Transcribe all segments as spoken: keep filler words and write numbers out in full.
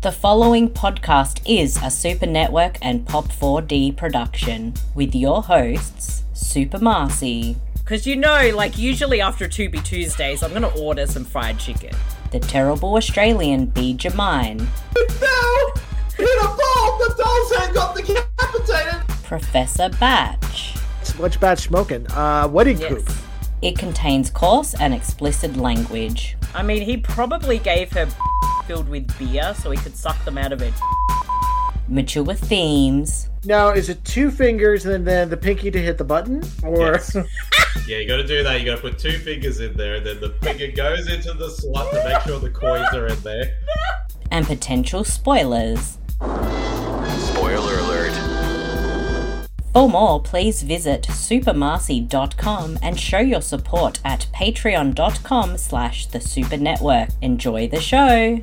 The following podcast is a Super Network and Pop four D production with your hosts, Super Marcy. Because you know, like usually after two B Tuesdays, I'm going to order some fried chicken. The terrible Australian B. Jamine. No! In a ball, the doll's head got decapitated! Professor Batch. What's Batch smoking? Uh, wedding Yes. coupe. It contains coarse and explicit language. I mean, he probably gave her filled with beer so he could suck them out of it. Mature themes. Now, is it two fingers and then the pinky to hit the button? Or Yes. Yeah, you gotta do that. You gotta put two fingers in there, and then the finger goes into the slot to make sure the coins are in there. And potential spoilers. Spoiler alert. For more, please visit supermarcy dot com and show your support at patreon dot com slash the super network. Enjoy the show.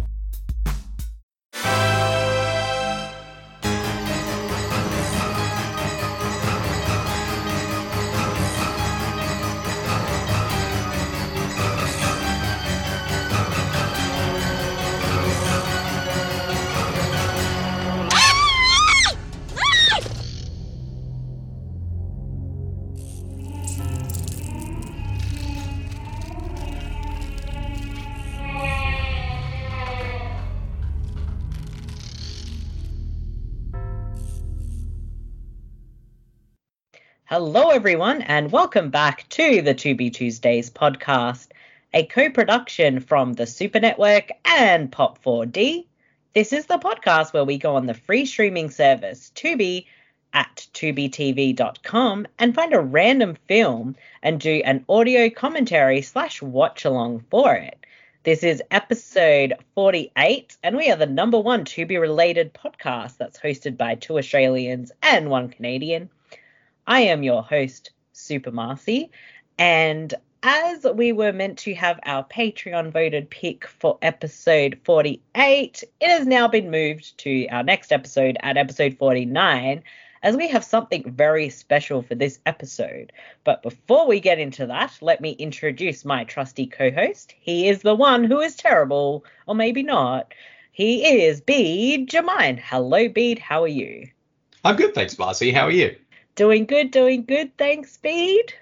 Hello, everyone, and welcome back to the two B Tuesdays podcast, a co-production from the Super Network and Pop four D. This is the podcast where we go on the free streaming service Tubi at tubi t v dot com and find a random film and do an audio commentary slash watch along for it. This is episode forty-eight, and we are the number one Tubi-related podcast that's hosted by two Australians and one Canadian. I am your host, Super Marcy, and as we were meant to have our Patreon voted pick for episode forty-eight, it has now been moved to our next episode at episode forty-nine, as we have something very special for this episode. But before we get into that, let me introduce my trusty co-host. He is the one who is terrible, or maybe not. He is Bede Jamine. Hello, Bede. How are you? I'm good, thanks, Marcy. How are you? Doing good, doing good. Thanks, Bede.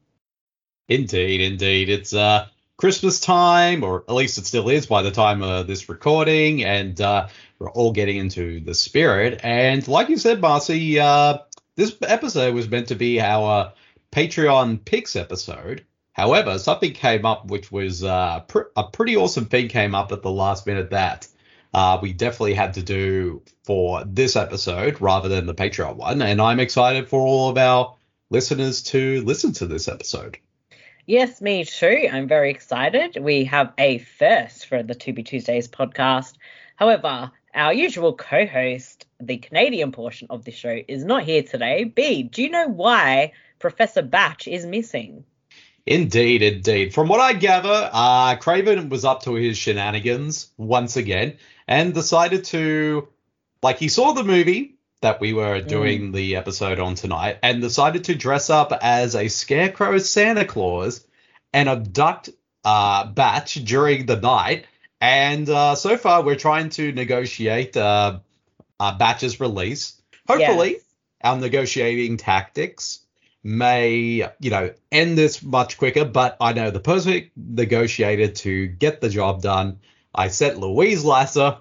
Indeed, indeed. It's uh, Christmas time, or at least it still is by the time of this recording, and uh, we're all getting into the spirit. And like you said, Marcy, uh, this episode was meant to be our Patreon picks episode. However, something came up which was uh, pr- a pretty awesome thing came up at the last minute that uh, we definitely had to do for this episode rather than the Patreon one. And I'm excited for all of our listeners to listen to this episode. Yes, me too. I'm very excited. We have a first for the two B Tuesdays podcast. However, our usual co-host, the Canadian portion of the show, is not here today. B, do you know why Professor Batch is missing? Indeed, indeed. From what I gather, uh, Craven was up to his shenanigans once again and decided to, like, he saw the movie that we were doing mm. the episode on tonight and decided to dress up as a scarecrow Santa Claus and abduct uh, Batch during the night. And uh, so far, we're trying to negotiate uh, uh, Batch's release. Hopefully, yes. Our negotiating tactics may, you know, end this much quicker, but I know the perfect negotiator to get the job done. I sent Louise Lasser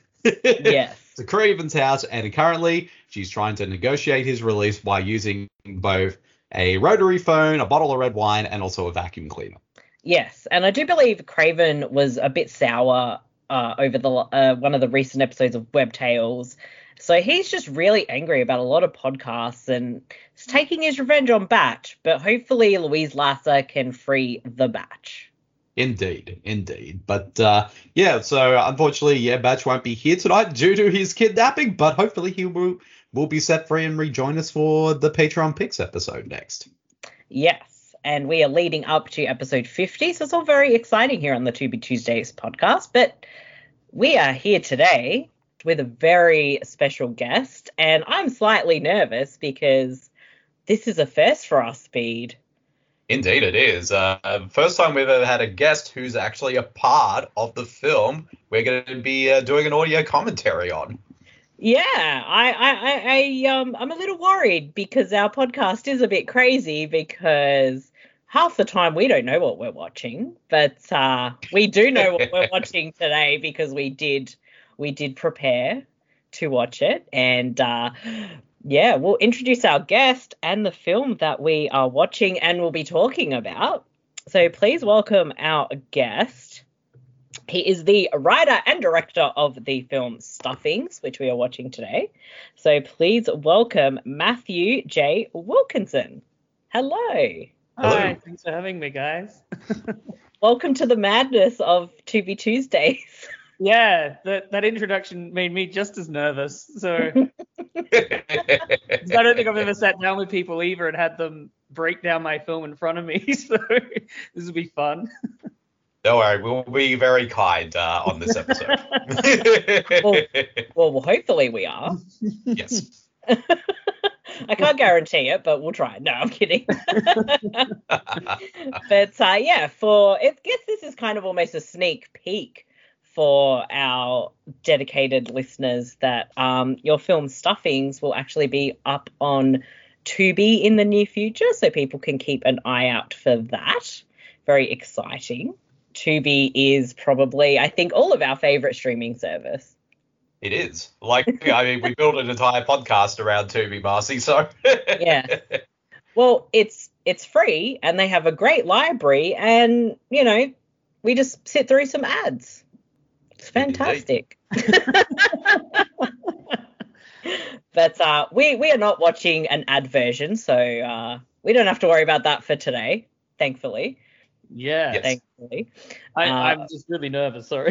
yes. to Craven's house, and currently she's trying to negotiate his release by using both a rotary phone, a bottle of red wine, and also a vacuum cleaner. Yes, and I do believe Craven was a bit sour uh, over the uh, one of the recent episodes of Web Tales. So he's just really angry about a lot of podcasts and is taking his revenge on Batch. But hopefully Louise Lasser can free the Batch. Indeed, indeed. But uh, yeah, so unfortunately, yeah, Batch won't be here tonight due to his kidnapping. But hopefully he will, will be set free and rejoin us for the Patreon Picks episode next. Yes, and we are leading up to episode fifty. So it's all very exciting here on the two B Tuesdays podcast. But we are here today with a very special guest, and I'm slightly nervous because this is a first for us, Bede. Indeed, it is. Uh, first time we've ever had a guest who's actually a part of the film we're going to be uh, doing an audio commentary on. Yeah, I, I, I, I, um, I'm a little worried because our podcast is a bit crazy because half the time we don't know what we're watching, but uh, we do know what we're watching today because we did, we did prepare to watch it, and uh, yeah, we'll introduce our guest and the film that we are watching and we'll be talking about. So please welcome our guest. He is the writer and director of the film Stuffings, which we are watching today. So please welcome Matthew J. Wilkinson. Hello. Hi, thanks for having me, guys. Welcome to the madness of To Be Tuesdays. Yeah, that, that introduction made me just as nervous. So I don't think I've ever sat down with people either and had them break down my film in front of me. So this will be fun. Don't worry, we'll be very kind uh, on this episode. well, well, well, hopefully we are. Yes. I can't guarantee it, but we'll try. No, I'm kidding. But uh, yeah, for I guess this is kind of almost a sneak peek for our dedicated listeners that um, your film Stuffings will actually be up on Tubi in the near future, so people can keep an eye out for that. Very exciting. Tubi is probably, I think, all of our favorite streaming service. It is. Like, I mean, we built an entire podcast around Tubi, Marcy, so. Yeah. Well, it's it's free and they have a great library and, you know, we just sit through some ads. It's fantastic. But uh, we, we are not watching an ad version, so uh, we don't have to worry about that for today, thankfully. Yeah. Yes. Thankfully. I, Uh, I'm just really nervous, sorry.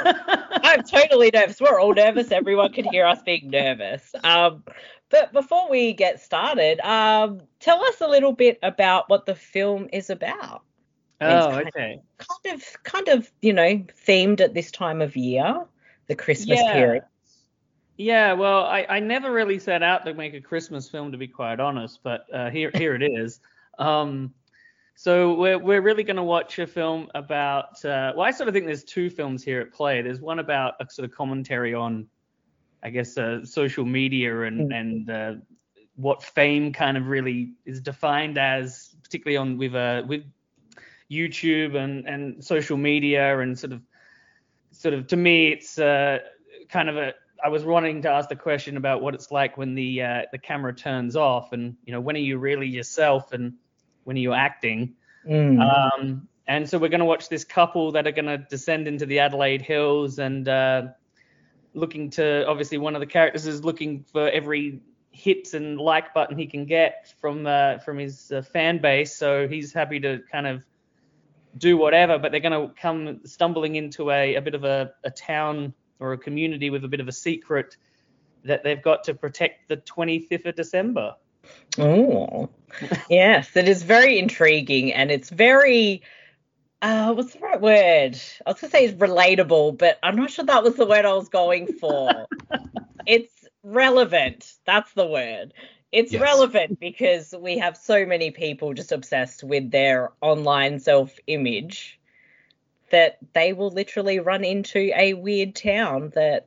I'm totally nervous. We're all nervous. Everyone can hear us being nervous. Um, but before we get started, um, tell us a little bit about what the film is about. Oh, It's okay. Kind of, kind of, you know, themed at this time of year, the Christmas Yeah. period. Yeah, well, I, I never really set out to make a Christmas film, to be quite honest, but uh, here here it is. Um, so we're we're really going to watch a film about. Uh, well, I sort of think there's two films here at play. There's one about a sort of commentary on, I guess, uh, social media and Mm. and uh, what fame kind of really is defined as, particularly on with uh, with YouTube and and social media and sort of sort of to me it's uh, kind of a. I was wanting to ask the question about what it's like when the uh, the camera turns off, and you know, when are you really yourself, and when are you acting? Mm. Um, and so we're going to watch this couple that are going to descend into the Adelaide Hills, and uh, looking to obviously one of the characters is looking for every hit and like button he can get from uh, from his uh, fan base. So he's happy to kind of do whatever, but they're going to come stumbling into a, a bit of a, a town or a community with a bit of a secret that they've got to protect the twenty-fifth of December. Oh, yes, it is very intriguing and it's very, uh, what's the right word? I was going to say it's relatable, but I'm not sure that was the word I was going for. It's relevant. That's the word. It's Yes. relevant because we have so many people just obsessed with their online self-image that they will literally run into a weird town that,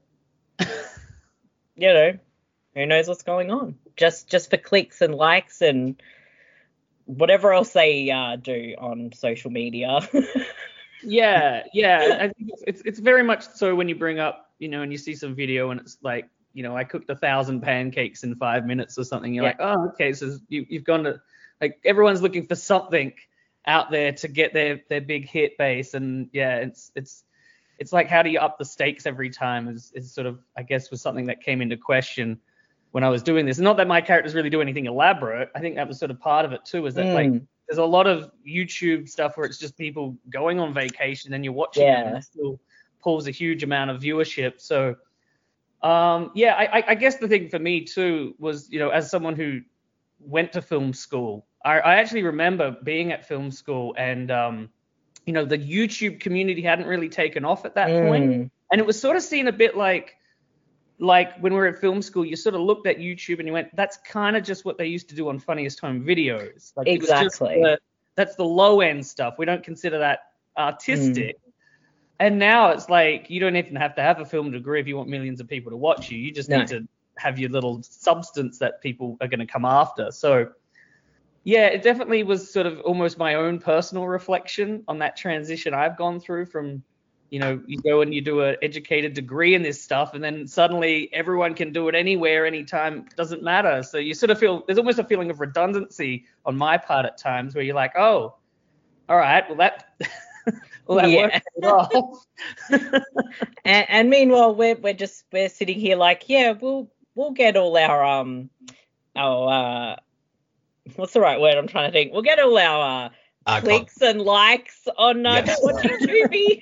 you know, who knows what's going on? Just just for clicks and likes and whatever else they uh, do on social media. Yeah, yeah. I think it's, it's it's very much so when you bring up, you know, and you see some video and it's like, you know, I cooked a thousand pancakes in five minutes or something. You're Yeah. like, oh, okay, so you, you've gone to, like, everyone's looking for something out there to get their their big hit base, and yeah, it's it's it's like, how do you up the stakes every time is, is sort of, I guess, was something that came into question when I was doing this. Not that my characters really do anything elaborate. I think that was sort of part of it too, is that like Mm. there's a lot of YouTube stuff where it's just people going on vacation and you're watching it Yeah. and it still pulls a huge amount of viewership. So um yeah, I, I- I guess the thing for me too was, you know, as someone who went to film school, I, I actually remember being at film school and um you know, the YouTube community hadn't really taken off at that point. Mm. And it was sort of seen a bit like like when we were at film school, you sort of looked at YouTube and you went, that's kind of just what they used to do on Funniest Home Videos. Like, Exactly. It was just the, that's the low end stuff. We don't consider that artistic. Mm. And now it's like you don't even have to have a film degree if you want millions of people to watch you. You just no. need to have your little substance that people are going to come after. So, yeah, it definitely was sort of almost my own personal reflection on that transition I've gone through from, you know, you go and you do an educated degree in this stuff, and then suddenly everyone can do it anywhere, anytime, doesn't matter. So you sort of feel, there's almost a feeling of redundancy on my part at times where you're like, oh, all right, well, that... Well, that yeah. works and, and meanwhile, we're we're just we're sitting here like, yeah, we'll we'll get all our um our uh what's the right word I'm trying to think? We'll get all our uh, uh clicks con- and likes on uh, yes. watching Tubi.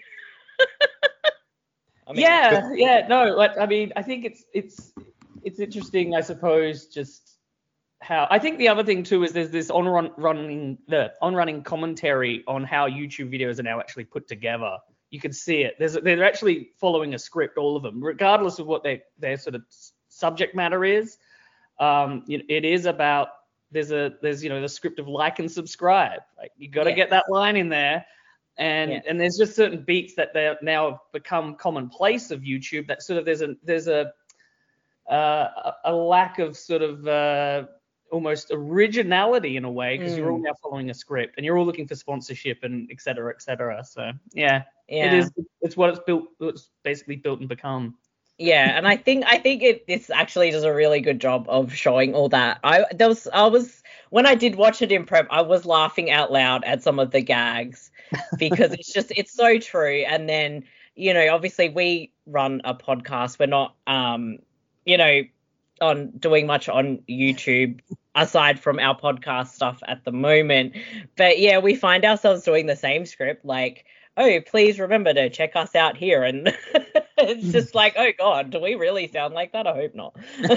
I mean, yeah, yeah, no, like I mean, I think it's it's it's interesting, I suppose, just. How I think the other thing too is there's this on run, running the on running commentary on how YouTube videos are now actually put together. You can see it. There's they're actually following a script, all of them, regardless of what their their sort of subject matter is. Um, it is about there's a there's you know the script of like and subscribe. Like you got to yes. get that line in there, and yes. and there's just certain beats that they now have become commonplace of YouTube. That sort of there's a there's a uh, a lack of sort of uh, almost originality in a way, because mm. you're all now following a script and you're all looking for sponsorship and et cetera, et cetera. So yeah, yeah. it is. It's what it's built. It's basically built and become. Yeah, and I think I think it this actually does a really good job of showing all that. I there was I was when I did watch it in prep, I was laughing out loud at some of the gags because it's just it's so true. And then you know, obviously we run a podcast. We're not um you know on doing much on YouTube aside from our podcast stuff at the moment. But yeah, we find ourselves doing the same script, like, oh, please remember to check us out here. And it's just like, oh God, do we really sound like that? I hope not.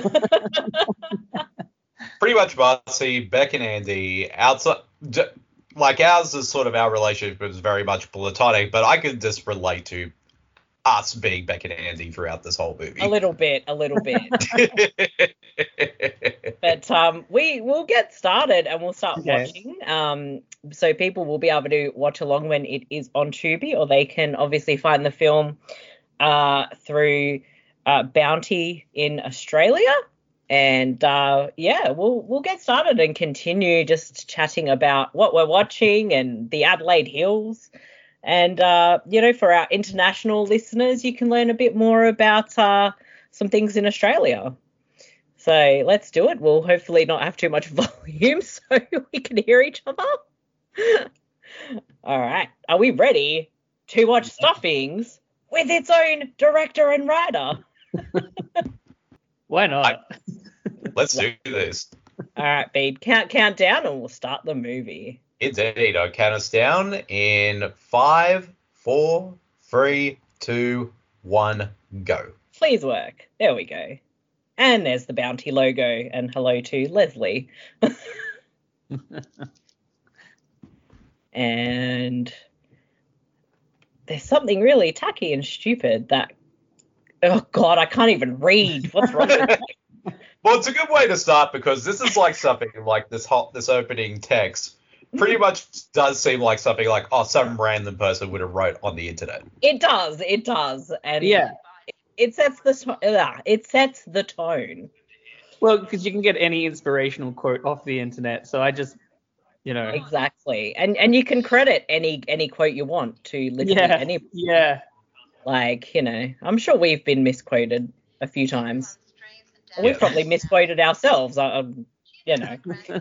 Pretty much, Marcy, Beck and Andy, outside, like ours is sort of our relationship is very much platonic, but I could just relate to us being Beck and Andy throughout this whole movie. A little bit, a little bit. But um, we will get started and we'll start okay. watching. Um, so people will be able to watch along when it is on Tubi, or they can obviously find the film uh, through uh, Bounty in Australia. And uh, yeah, we'll we'll get started and continue just chatting about what we're watching and the Adelaide Hills. And, uh, you know, for our international listeners, you can learn a bit more about uh, some things in Australia. So let's do it. We'll hopefully not have too much volume so we can hear each other. All right. Are we ready to watch Stuffings with its own director and writer? Why not? Let's do this. All right, Bede. Count, count down and we'll start the movie. Indeed, I'll count us down in five, four, three, two, one, go. Please work. There we go. And there's the Bounty logo, and hello to Leslie. And there's something really tacky and stupid that, oh God, I can't even read. What's wrong with me? Well, it's a good way to start because this is like something like this hot, this opening text. Pretty much does seem like something like, oh, some random person would have wrote on the internet. It does, it does, and yeah, it, it sets the uh, it sets the tone. Well, because you can get any inspirational quote off the internet, so I just, you know, exactly, and and you can credit any any quote you want to literally yeah, any. Yeah. Like, you know, I'm sure we've been misquoted a few times. Yeah. We've probably misquoted ourselves. Um, you know.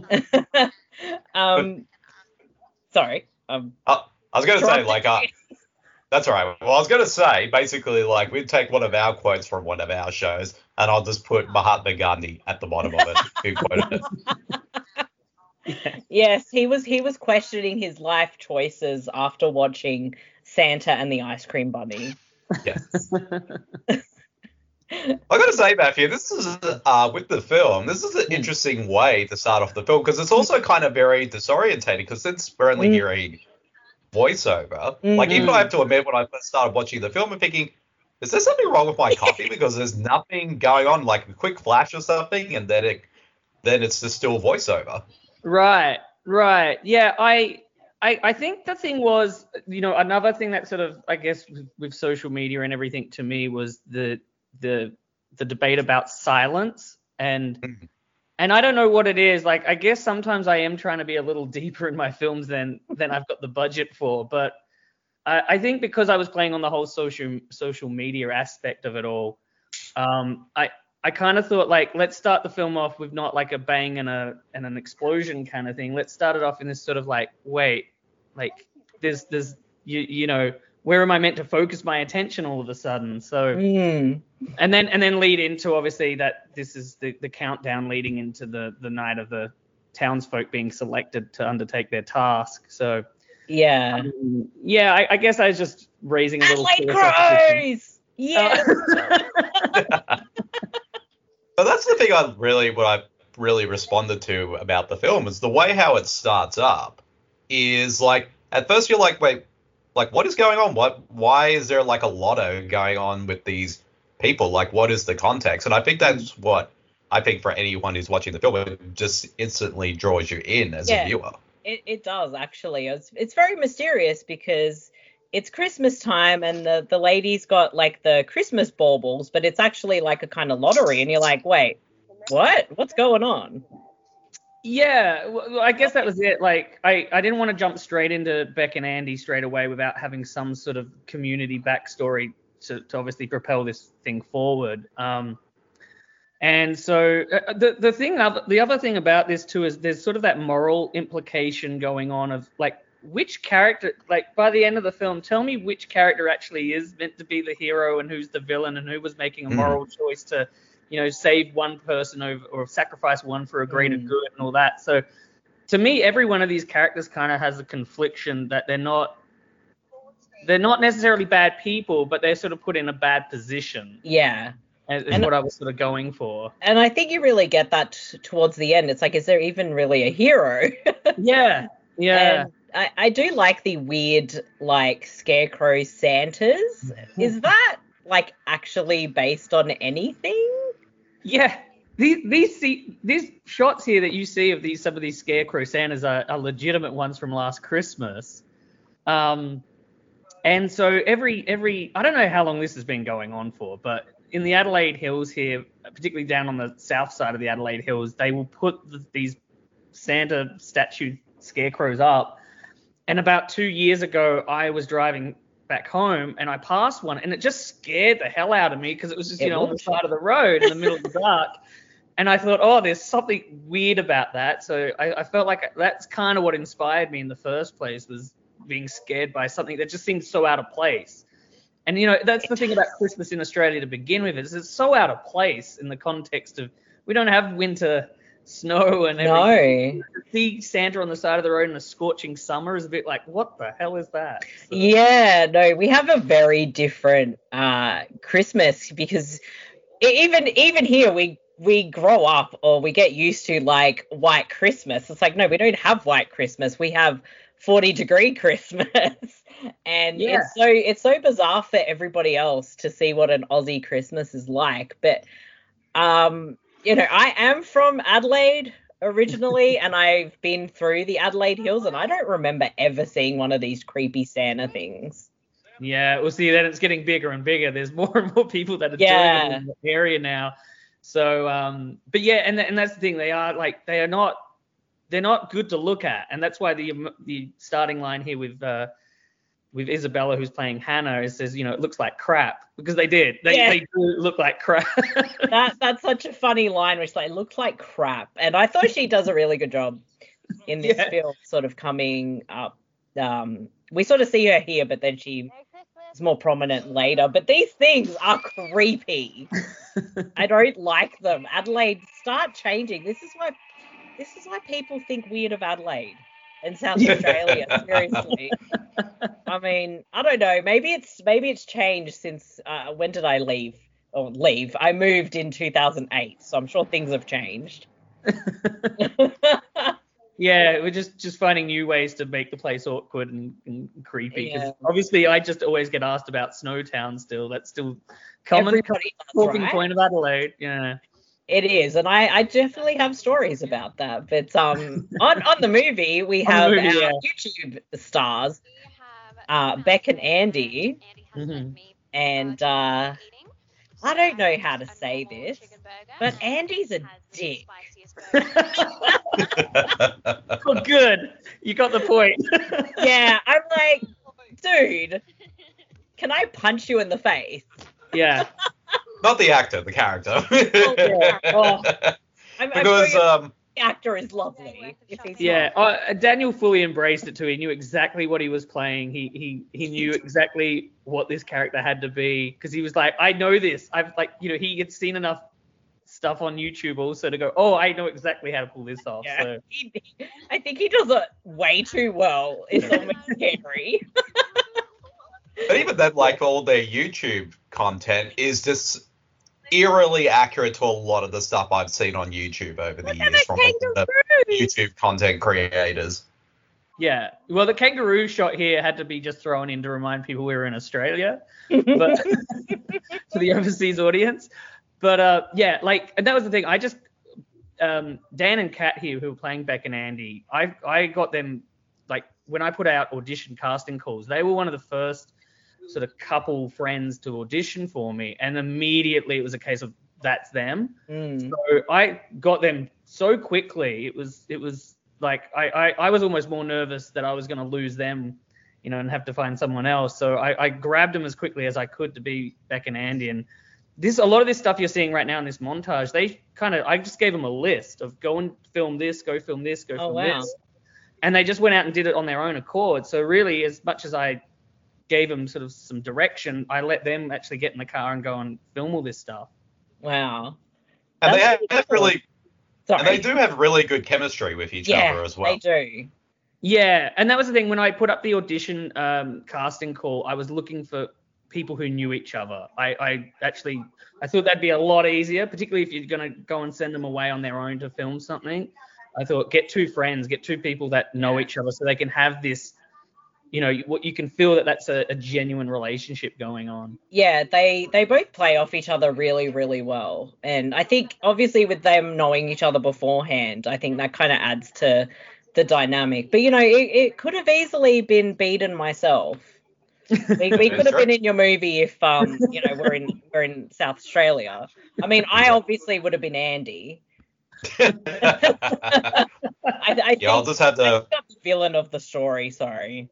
um. Sorry. Um, uh, I was going to say, like, uh, that's all right. Well, I was going to say, basically, like, we'd take one of our quotes from one of our shows, and I'll just put Mahatma Gandhi at the bottom of it, who quoted it. Yes, he was he was questioning his life choices after watching Santa and the Ice Cream Bunny. Yes. I got to say, Matthew, this is uh, with the film. This is an interesting way to start off the film because it's also kind of very disorientating because since we're only mm. hearing voiceover, mm-hmm. like even I have to admit when I first started watching the film, I'm thinking, is there something wrong with my copy because there's nothing going on, like a quick flash or something, and then it then it's just still voiceover. Right, right, yeah. I I, I think the thing was, you know, another thing that sort of, I guess, with, with social media and everything to me was the the the debate about silence. And Mhm. and I don't know what it is. Like, I guess sometimes I am trying to be a little deeper in my films than than I've got the budget for. But I, I think because I was playing on the whole social social media aspect of it all, um, I I kind of thought, like, let's start the film off with not like a bang and a and an explosion kind of thing. Let's start it off in this sort of like, wait, like there's there's you you know, where am I meant to focus my attention all of a sudden? So Mm. and then and then lead into obviously that this is the, the countdown leading into the the night of the townsfolk being selected to undertake their task. So Yeah. um, yeah, I, I guess I was just raising a little Adelaide philosophical- Crows! Yes! But that's the thing I really, what I really responded to about the film is the way how it starts up is like, at first you're like, wait, like what is going on? What, why is there like a lotto going on with these people? Like, what is the context? And I think that's what I think for anyone who's watching the film, it just instantly draws you in as Yeah. a viewer. It, it does, actually. It's, it's very mysterious because it's Christmas time and the, the lady's got like the Christmas baubles, but it's actually like a kind of lottery. And you're like, wait, what? What's going on? Yeah, well, I guess that was it. Like, I, I didn't want to jump straight into Beck and Andy straight away without having some sort of community backstory to, to obviously propel this thing forward. Um, and so uh, the the thing, the other thing about this too is there's sort of that moral implication going on of like which character, like by the end of the film, tell me which character actually is meant to be the hero and who's the villain and who was making a moral mm. choice to, you know, save one person over or sacrifice one for a greater mm. good and all that. So to me, every one of these characters kind of has a confliction that they're not, they're not necessarily bad people, but they're sort of put in a bad position. Yeah. Is, is what I was sort of going for. And I think you really get that t- towards the end. It's like, is there even really a hero? yeah. Yeah. And I, I do like the weird, like, scarecrow Santas. Is that, like, actually based on anything? Yeah. These these see, these shots here that you see of these some of these scarecrow Santas are, are legitimate ones from last Christmas. Um, and so every every I don't know how long this has been going on for, but in the Adelaide Hills here, particularly down on the south side of the Adelaide Hills, they will put the, these Santa statue scarecrows up. And about two years ago, I was driving back home and I passed one and it just scared the hell out of me because it was just, you it know, was. on the side of the road in the middle of the dark. And I thought, oh, there's something weird about that. So I, I felt like that's kind of what inspired me in the first place, was being scared by something that just seemed so out of place. And, you know, that's the thing about Christmas in Australia to begin with, is it's so out of place in the context of we don't have winter snow and everything. No. To see Santa on the side of the road in a scorching summer is a bit like, what the hell is that? So, yeah, no, we have a very different uh, Christmas because even even here we we grow up or we get used to like white Christmas. It's like, no, we don't have white Christmas. We have forty degree Christmas. And yeah. it's so it's so bizarre for everybody else to see what an Aussie Christmas is like. But um you know, I am from Adelaide originally, and I've been through the Adelaide Hills, and I don't remember ever seeing one of these creepy Santa things. Yeah, we'll see that it's getting bigger and bigger. There's more and more people that are Yeah. doing it in the area now. So, um, but yeah, and and that's the thing. They are like they are not they're not good to look at, and that's why the the starting line here with uh, with Isabella, who's playing Hannah, it says, you know, it looks like crap, because they did. They Yeah. they do look like crap. That that's such a funny line, which like looks like crap, and I thought she does a really good job in this Yeah. film, sort of coming up. Um, we sort of see her here, but then she is more prominent later. But these things are creepy. I don't like them. Adelaide, start changing. This is why this is why people think weird of Adelaide and South Australia. Seriously. I mean, I don't know. Maybe it's maybe it's changed since uh, when did I leave? Or leave? I moved in two thousand eight, so I'm sure things have changed. Yeah, we're just, just finding new ways to make the place awkward and, and creepy. 'Cause Yeah. obviously, I just always get asked about Snowtown still. That's still common Everybody does, talking right? point of Adelaide. Yeah. It is, and I, I definitely have stories about that. But um, on, on the movie, we On the have movie, our yeah. YouTube stars, uh, Beck and Andy, Mhm. and uh, I don't know how to say this, but Andy's a dick. Oh, good. You got the point. Yeah, I'm like, dude, can I punch you in the face? Yeah. Not the actor, the character. yeah. Oh. I'm, Because I'm sure um, the actor is lovely. If he's Yeah, not. uh, Daniel fully embraced it too. He knew exactly what he was playing. He he he knew exactly what this character had to be because he was like, I know this. I've like, you know, he had seen enough stuff on YouTube also to go, oh, I know exactly how to pull this off. Yeah, So he, he- I think he does it way too well. It's almost scary. but even then, like all their YouTube content is just eerily accurate to a lot of the stuff I've seen on YouTube over the Look at years the from like, the kangaroo. YouTube content creators. yeah, well, the kangaroo shot here had to be just thrown in to remind people we were in Australia, but for the overseas audience. But uh, yeah, like and that was the thing. I just um, Dan and Kat here who were playing Beck and Andy. I I got them like when I put out audition casting calls. They were one of the first sort of couple friends to audition for me, and immediately it was a case of that's them. Mm. So I got them so quickly. It was it was like I I, I was almost more nervous that I was going to lose them, you know, and have to find someone else. So I, I grabbed them as quickly as I could to be Beck and Andy. And this a lot of this stuff you're seeing right now in this montage, they kind of I just gave them a list of go and film this, go film this, go Oh, film wow. this, and they just went out and did it on their own accord. So really, as much as I gave them sort of some direction, I let them actually get in the car and go and film all this stuff. Wow. And they That's have, really have cool. really, Sorry. and they do have really good chemistry with each yeah, other as well. they do. Yeah, and that was the thing when I put up the audition um, casting call. I was looking for people who knew each other. I, I actually I thought that'd be a lot easier, particularly if you're gonna go and send them away on their own to film something. I thought get two friends, get two people that know each other, so they can have this. You know, what you can feel that that's a, a genuine relationship going on. Yeah, they they both play off each other really, really well. And I think obviously with them knowing each other beforehand, I think that kind of adds to the dynamic. But you know, it, it could have easily been Bede and myself. We, we could have Sure. been in your movie if um you know we're in we're in South Australia. I mean, I obviously would have been Andy. I, I think Yeah, I'll just have to. I'm the villain of the story. Sorry.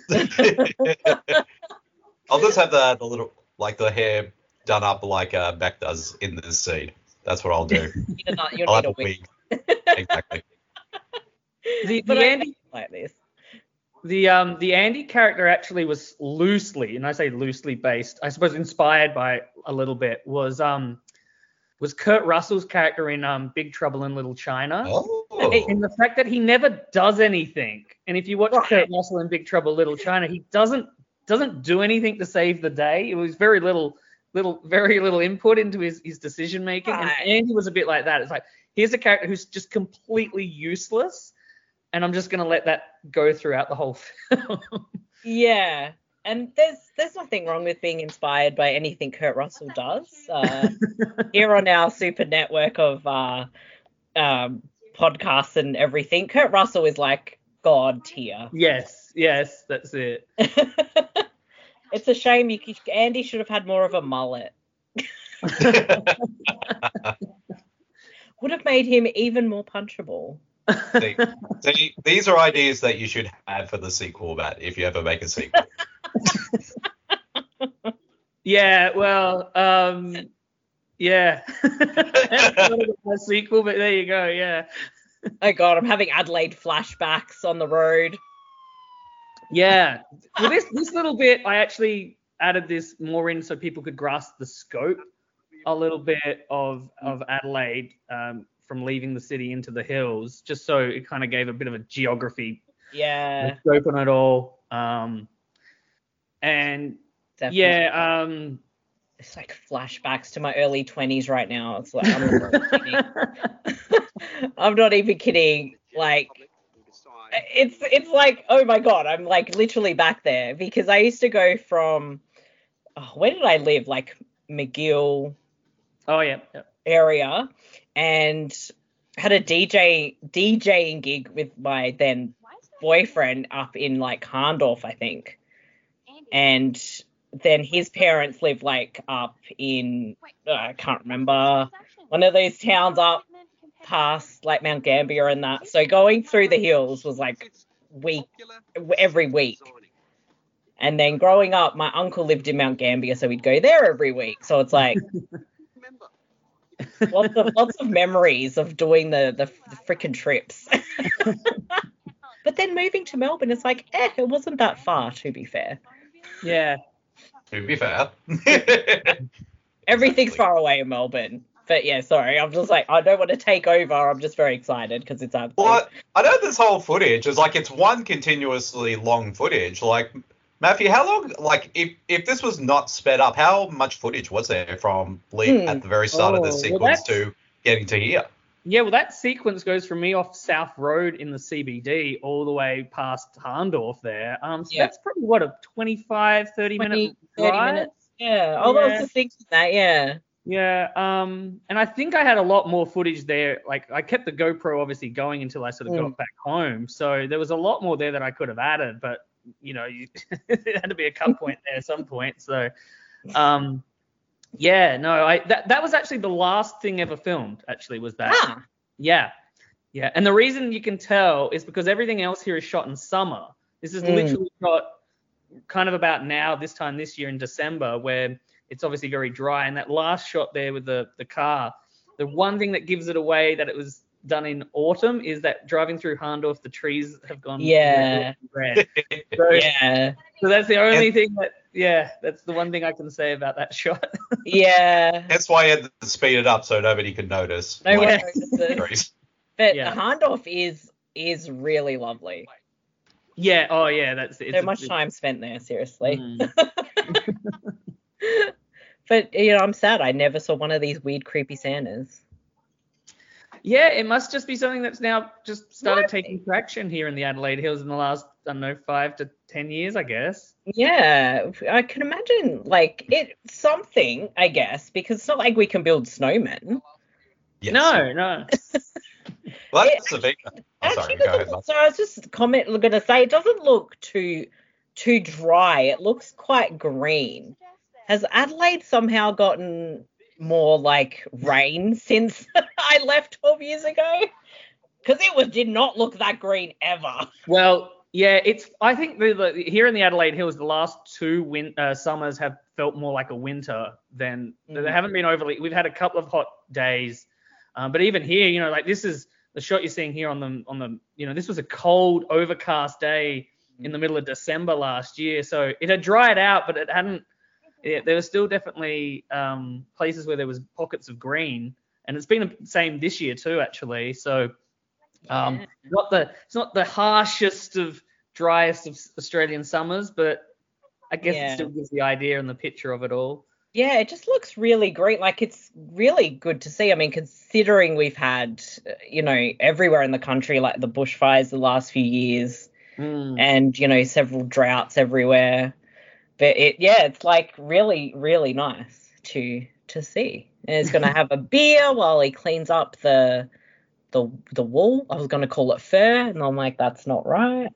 I'll just have the, the little like the hair done up like uh, Beck does in this scene. That's what I'll do. You're not, you're I'll not have a a wig. wig. Exactly. The, But the I Andy like this. the um the Andy character actually was loosely, and I say loosely based, I suppose inspired by a little bit, was um was Kurt Russell's character in um Big Trouble in Little China. Oh. In the fact that he never does anything. And if you watch Right. Kurt Russell in Big Trouble in Little China, he doesn't doesn't do anything to save the day. It was very little little very little input into his, his decision making. Right. And Andy was a bit like that. It's like here's a character who's just completely useless, and I'm just gonna let that go throughout the whole film. Yeah, and there's there's nothing wrong with being inspired by anything Kurt Russell does. Uh, here on our super network of uh, um, podcasts and everything, Kurt Russell is like God tier. Yes, yes, that's it. It's a shame you could, Andy should have had more of a mullet. Would have made him even more punchable. see, see, these are ideas that you should have for the sequel, Matt, if you ever make a sequel. Yeah, well, um, yeah. A sequel, but there you go. Yeah. Oh God, I'm having Adelaide flashbacks on the road. Yeah. Well, this this little bit, I actually added this more in so people could grasp the scope a little bit of of Adelaide um, from leaving the city into the hills, just so it kind of gave a bit of a geography Yeah, scope on it all. Um, and definitely. yeah, um, It's like flashbacks to my early twenties right now. It's like I'm not even kidding. I'm not even kidding. Like it's it's like, oh my God, I'm like literally back there because I used to go from oh, where did I live? Like McGill, Oh yeah. yeah. area, and had a D J DJing gig with my then boyfriend up in like Harndorf, I think. And then his parents live like up in uh, I can't remember, one of those towns up past like Mount Gambier and that. So going through the hills was like week every week. And then growing up, my uncle lived in Mount Gambier, so we'd go there every week. So it's like lots of lots of memories of doing the the, the freaking trips. But then moving to Melbourne, it's like, eh, it wasn't that far, to be fair. Yeah. To be fair. Everything's far away in Melbourne. But yeah, sorry, I'm just like, I don't want to take over. I'm just very excited because it's out. Well, I know this whole footage is like, it's one continuously long footage. Like, Matthew, how long, like, if, if this was not sped up, how much footage was there from Lee Hmm. at the very start Oh, of the well, sequence that's- to getting to here? Yeah, well, that sequence goes from me off South Road in the C B D all the way past Harndorf there. Um, so Yeah. that's probably, what, a twenty-five, thirty twenty, minute thirty drive? minutes. Yeah. Oh, I was Yeah. just thinking that, yeah. Yeah, um, and I think I had a lot more footage there. Like, I kept the GoPro obviously going until I sort of Mm. got back home. So there was a lot more there that I could have added, but, you know, you, it had to be a cut point there at some point. So, um, yeah, no, I that, that was actually the last thing ever filmed, actually, was that. Ah. Yeah, yeah. And the reason you can tell is because everything else here is shot in summer. This is Mm. literally shot kind of about now, this time this year in December, where it's obviously very dry. And that last shot there with the, the car, the one thing that gives it away that it was done in autumn is that driving through Harndorf, the trees have gone Yeah. red. So, Yeah. so that's the only thing that, yeah, that's the one thing I can say about that shot. Yeah. That's why I had to speed it up so nobody could notice. No one Yeah. notices. Trees. But Yeah. Harndorf is is really lovely. yeah, oh yeah, that's it's So a- much it's- time spent there, seriously. Mm. But you know, I'm sad I never saw one of these weird, creepy Santas. Yeah, it must just be something that's now just started Might taking be. traction here in the Adelaide Hills in the last, I don't know, five to ten years, I guess. Yeah, I can imagine like it something, I guess, because it's not like we can build snowmen. Yes. No, no. Well, It that's the thing. Oh, Actually, sorry, go doesn't- ahead. Mark. so I was just comment gonna say it doesn't look too too dry. It looks quite green. Has Adelaide somehow gotten more like rain since I left twelve years ago? Because it was did not look that green ever. Well, yeah, it's. I think the, the, here in the Adelaide Hills, the last two win, uh, summers have felt more like a winter than Mm. they haven't been overly. We've had a couple of hot days, um, but even here, you know, like this is the shot you're seeing here on the on the. You know, this was a cold, overcast day in the middle of December last year, so it had dried out, but it hadn't. It, there were still definitely um, places where there was pockets of green, and it's been the same this year too, actually. So. Um, Yeah. not the it's not the harshest of driest of Australian summers, but I guess Yeah. it still gives the idea and the picture of it all. Yeah, it just looks really great. Like it's really good to see. I mean, considering we've had, uh, you know, everywhere in the country, like the bushfires the last few years, Mm. and you know, several droughts everywhere. But it, yeah, it's like really, really nice to to see. And he's gonna have a beer while he cleans up the the the wool. I was gonna call it fur, and I'm like, that's not right.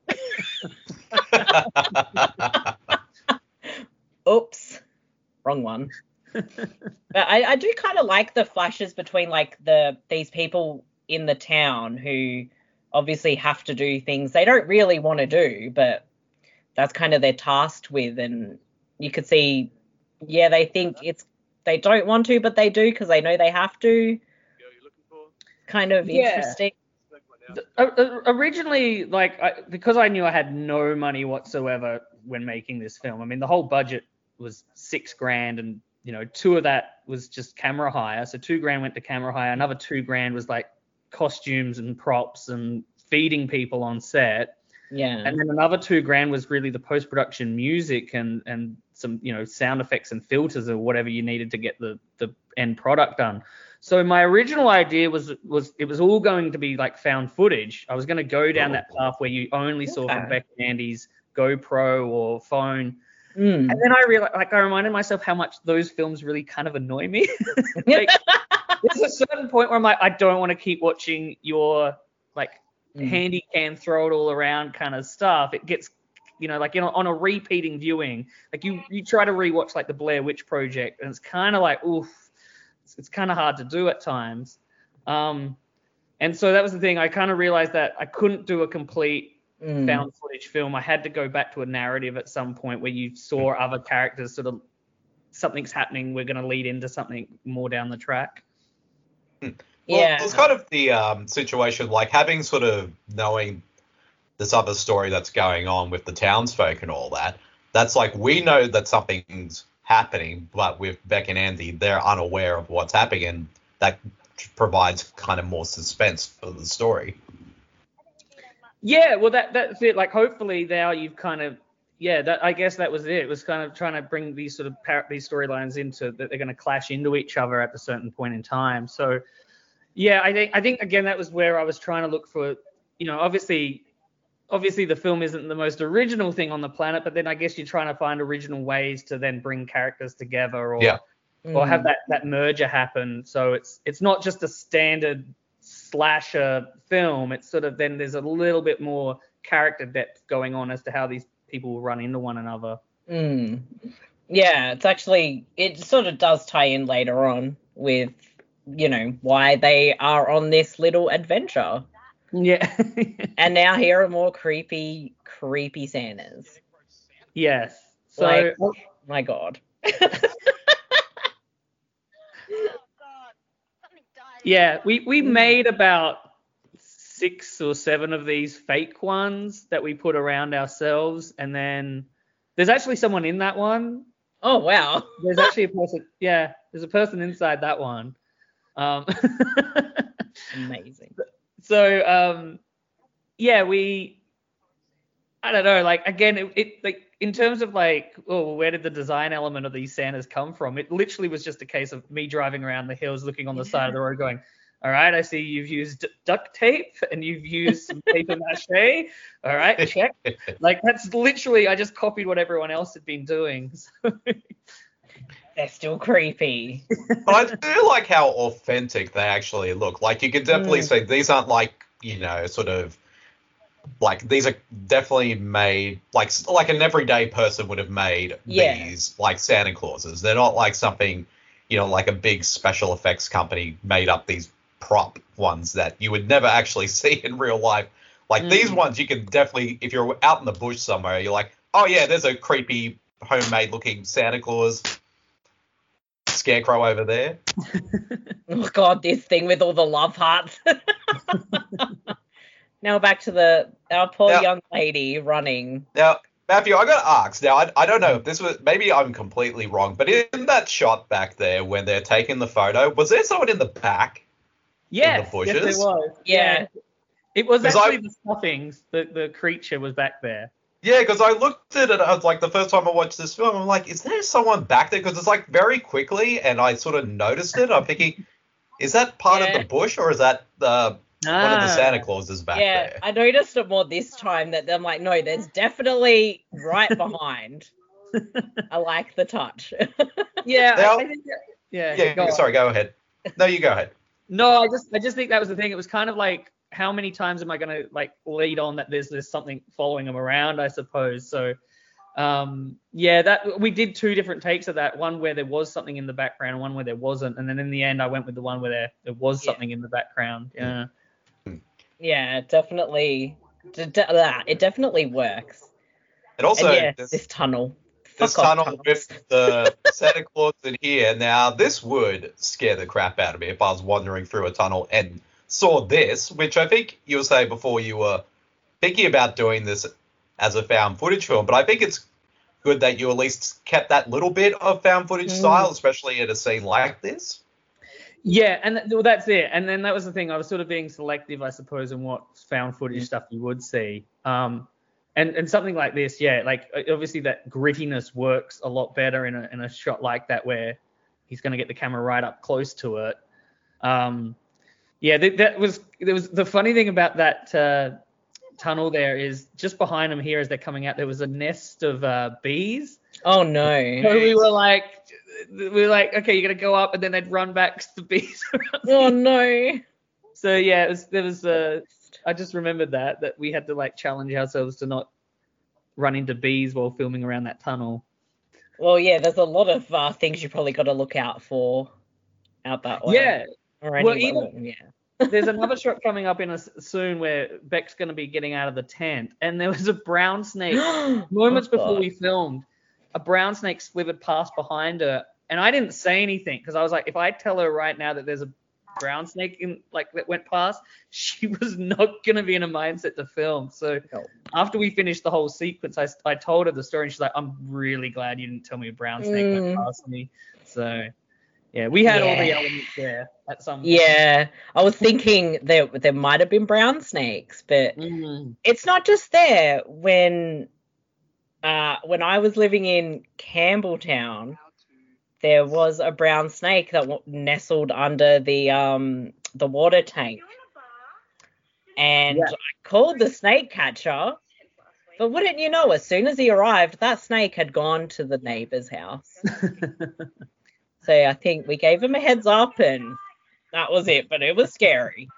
Oops, wrong one. But I, I do kind of like the flashes between like the these people in the town who obviously have to do things they don't really want to do, but that's kind of they're tasked with, and you could see, yeah, they think it's they don't want to, but they do because they know they have to. Kind of Yeah. interesting. The- uh, uh, originally, like I, because I knew I had no money whatsoever when making this film. I mean, the whole budget was six grand, and you know, two of that was just camera hire. So two grand went to camera hire. Another two grand was like costumes and props and feeding people on set. Yeah. And then another two grand was really the post-production music and and some, you know, sound effects and filters or whatever you needed to get the the end product done. So my original idea was was it was all going to be like found footage. I was going to go down that path where you only saw from Okay. Beck and Andy's GoPro or phone. Mm. And then I realized, like, I reminded myself how much those films really kind of annoy me. Like, there's a certain point where I'm like, I don't want to keep watching your like Mm. handy cam throw it all around kind of stuff. It gets, you know, like, you know, on a repeating viewing, like you you try to rewatch like the Blair Witch Project, and it's kind of like, oof, it's, it's kind of hard to do at times. Um, and so that was the thing. I kind of realized that I couldn't do a complete Mm. found footage film. I had to go back to a narrative at some point where you saw other characters sort of, something's happening, we're going to lead into something more down the track. Well, Yeah. it's kind of the um, situation, like having sort of knowing this other story that's going on with the townsfolk and all that. That's like, we know that something's happening, but with Beck and Andy, they're unaware of what's happening, and that provides kind of more suspense for the story. Yeah, well, that that's it. Like, hopefully now you've kind of, yeah, that I guess that was it. It was kind of trying to bring these sort of par- these storylines into that they're going to clash into each other at a certain point in time. So, yeah, I think I think again that was where I was trying to look for, you know, obviously, obviously the film isn't the most original thing on the planet, but then I guess you're trying to find original ways to then bring characters together, or Yeah. or have Mm. that that merger happen. So it's it's not just a standard slasher film. It's sort of, then there's a little bit more character depth going on as to how these people will run into one another. Mm. Yeah, it's actually, it sort of does tie in later on with, you know, why they are on this little adventure. Yeah. And now here are more creepy, creepy Santas. Yes. So Like, my God. yeah, we we made about six or seven of these fake ones that we put around ourselves, and then there's actually someone in that one. Oh, wow. There's actually a person. Yeah, there's a person inside that one. Um, Amazing. so um, yeah, we. I don't know. Like, again, it, it like in terms of like, oh, where did the design element of these Santas come from? It literally was just a case of me driving around the hills, looking on the side of the road, going, all right, I see you've used duct tape and you've used some paper mache. All right, check. Like, that's literally, I just copied what everyone else had been doing. So. They're still creepy. But I do like how authentic they actually look. Like, you could definitely Mm. say these aren't like, you know, sort of, like, these are definitely made, like, like an everyday person would have made Yeah. these, like, Santa Clauses. They're not like something, you know, like a big special effects company made up these prop ones that you would never actually see in real life. Like, Mm. these ones you can definitely, if you're out in the bush somewhere, you're like, oh yeah, there's a creepy homemade looking Santa Claus scarecrow over there. Oh, God, this thing with all the love hearts. Now back to the our poor Now- young lady running. Now, Matthew, I got to ask. Now, I, I don't know if this was, maybe I'm completely wrong, but in that shot back there when they're taking the photo, was there someone in the back? Yes, the yes, bushes? it was. Yeah. It was 'Cause actually I- the stuffings. The, the creature was back there. Yeah, because I looked at it, I was like, the first time I watched this film, I'm like, is there someone back there? Because it's like very quickly, and I sort of noticed it. I'm thinking, is that part Yeah. of the bush, or is that uh, one of the Ah. Santa Clauses back yeah, there? I noticed it more this time that I'm like, no, there's definitely right behind. I like the touch. Yeah, Now- I, I think that, yeah. Yeah, go on. sorry, go ahead. No, you go ahead. No, I just I just think that was the thing. It was kind of like, how many times am I gonna like lead on that there's there's something following them around, I suppose. So um yeah, that we did two different takes of that. One where there was something in the background, and one where there wasn't. And then in the end I went with the one where there, there was Yeah. something in the background. Yeah. Yeah, definitely. d- d- ah, It definitely works. And also, and yeah, this, this tunnel. this Fuck off, tunnel tunnels. with the Santa Claus in here. Now, this would scare the crap out of me if I was wandering through a tunnel and saw this, which I think you were saying before you were thinking about doing this as a found footage film, but I think it's good that you at least kept that little bit of found footage Mm. style, especially in a scene like this. Yeah, and th- well, that's it. And then that was the thing. I was sort of being selective, I suppose, in what found footage stuff you would see. Um, and and something like this, yeah, like uh, obviously that grittiness works a lot better in a in a shot like that where he's going to get the camera right up close to it. Um, yeah, th- that was there was the funny thing about that uh, tunnel there is just behind them here as they're coming out, there was a nest of uh, bees. Oh no. So we were like, we were like, okay, you're gonna go up, and then they'd run back to the bees. Oh no. So yeah, it was, there was uh, I just remembered that that we had to like challenge ourselves to not run into bees while filming around that tunnel. Well, yeah, there's a lot of uh, things you probably got to look out for out that way. Yeah. Or Well, anywhere, even- yeah. There's another shot coming up in a s soon where Beck's going to be getting out of the tent, and there was a brown snake moments Oh, before God. we filmed. A brown snake slithered past behind her, and I didn't say anything because I was like, if I tell her right now that there's a brown snake in like that went past, she was not going to be in a mindset to film. So No. after we finished the whole sequence, I, I told her the story, and she's like, I'm really glad you didn't tell me a brown snake Mm. went past me. So yeah, we had all the Yeah. elements there at some point. Yeah, I was thinking there there might have been brown snakes, but Mm. it's not just there. When uh when I was living in Campbelltown, there was a brown snake that w- nestled under the um the water tank, and Yeah. I called the snake catcher. But wouldn't you know, as soon as he arrived, that snake had gone to the neighbor's house. So I think we gave him a heads up, and that was it. But it was scary.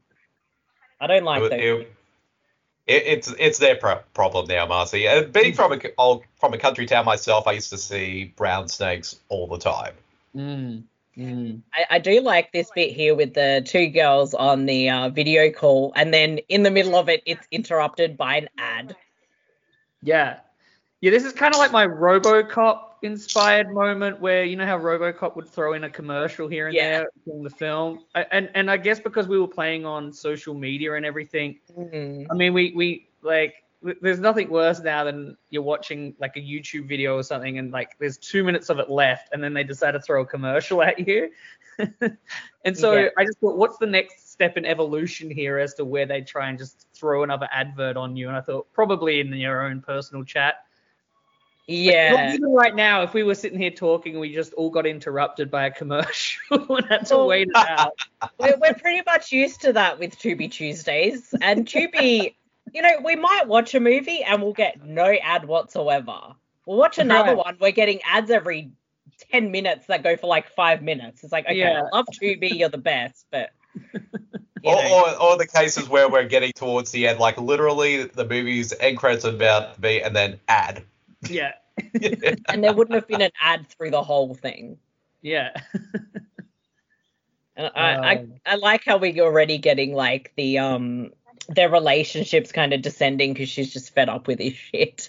I don't like It- those. it- it- it's it's their pro- problem now, Marcy. And being from a c- old from a country town myself, I used to see brown snakes all the time. Mm. Mm. I, I do like this bit here with the two girls on the uh, video call, and then in the middle of it, it's interrupted by an ad. Yeah. Yeah, this is kind of like my RoboCop inspired moment where, you know how RoboCop would throw in a commercial here and Yeah. there in the film. I, and and I guess because we were playing on social media and everything, Mm. I mean, we, we like, th- there's nothing worse now than you're watching like a YouTube video or something and like there's two minutes of it left and then they decide to throw a commercial at you. And so Yeah. I just thought, what's the next step in evolution here as to where they try and just throw another advert on you? And I thought probably in your own personal chat. Like, Yeah. even right now, if we were sitting here talking and we just all got interrupted by a commercial and had to Well- wait it out. we're, we're pretty much used to that with Tubi Tuesdays. And Tubi, you know, we might watch a movie and we'll get no ad whatsoever. We'll watch another Right. one. We're getting ads every ten minutes that go for like five minutes. It's like, okay, Yeah. I love Tubi, you're the best, but. you Or, know. or, or the cases where we're getting towards the end, like literally the movie's end credits are about to be, and then ad. Yeah. And there wouldn't have been an ad through the whole thing. Yeah. And I, I, Um. I like how we're already getting like the um their relationships kind of descending because she's just fed up with his shit.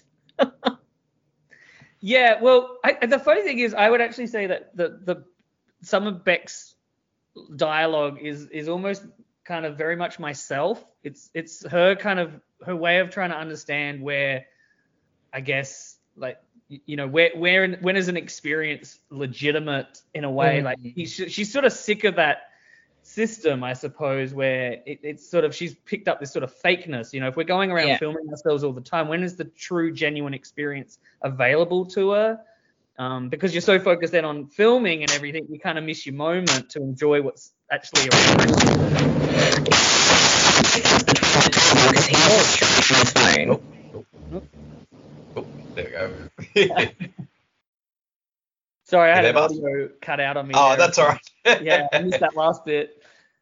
Yeah, well, I, the funny thing is, I would actually say that the the some of Beck's dialogue is is almost kind of very much myself. It's it's her kind of her way of trying to understand where, I guess, like y- you know, where where when is an experience legitimate in a way? Mm. Like he's, she's sort of sick of that system, I suppose, where it, it's sort of she's picked up this sort of fakeness. You know, if we're going around Yeah. filming ourselves all the time, when is the true, genuine experience available to her? Um, because you're so focused then on filming and everything, you kind of miss your moment to enjoy what's actually around you. Oh, there we go. Sorry, I had You an there, Buzz? audio cut out on me. Oh, there. that's all right. Yeah, I missed that last bit.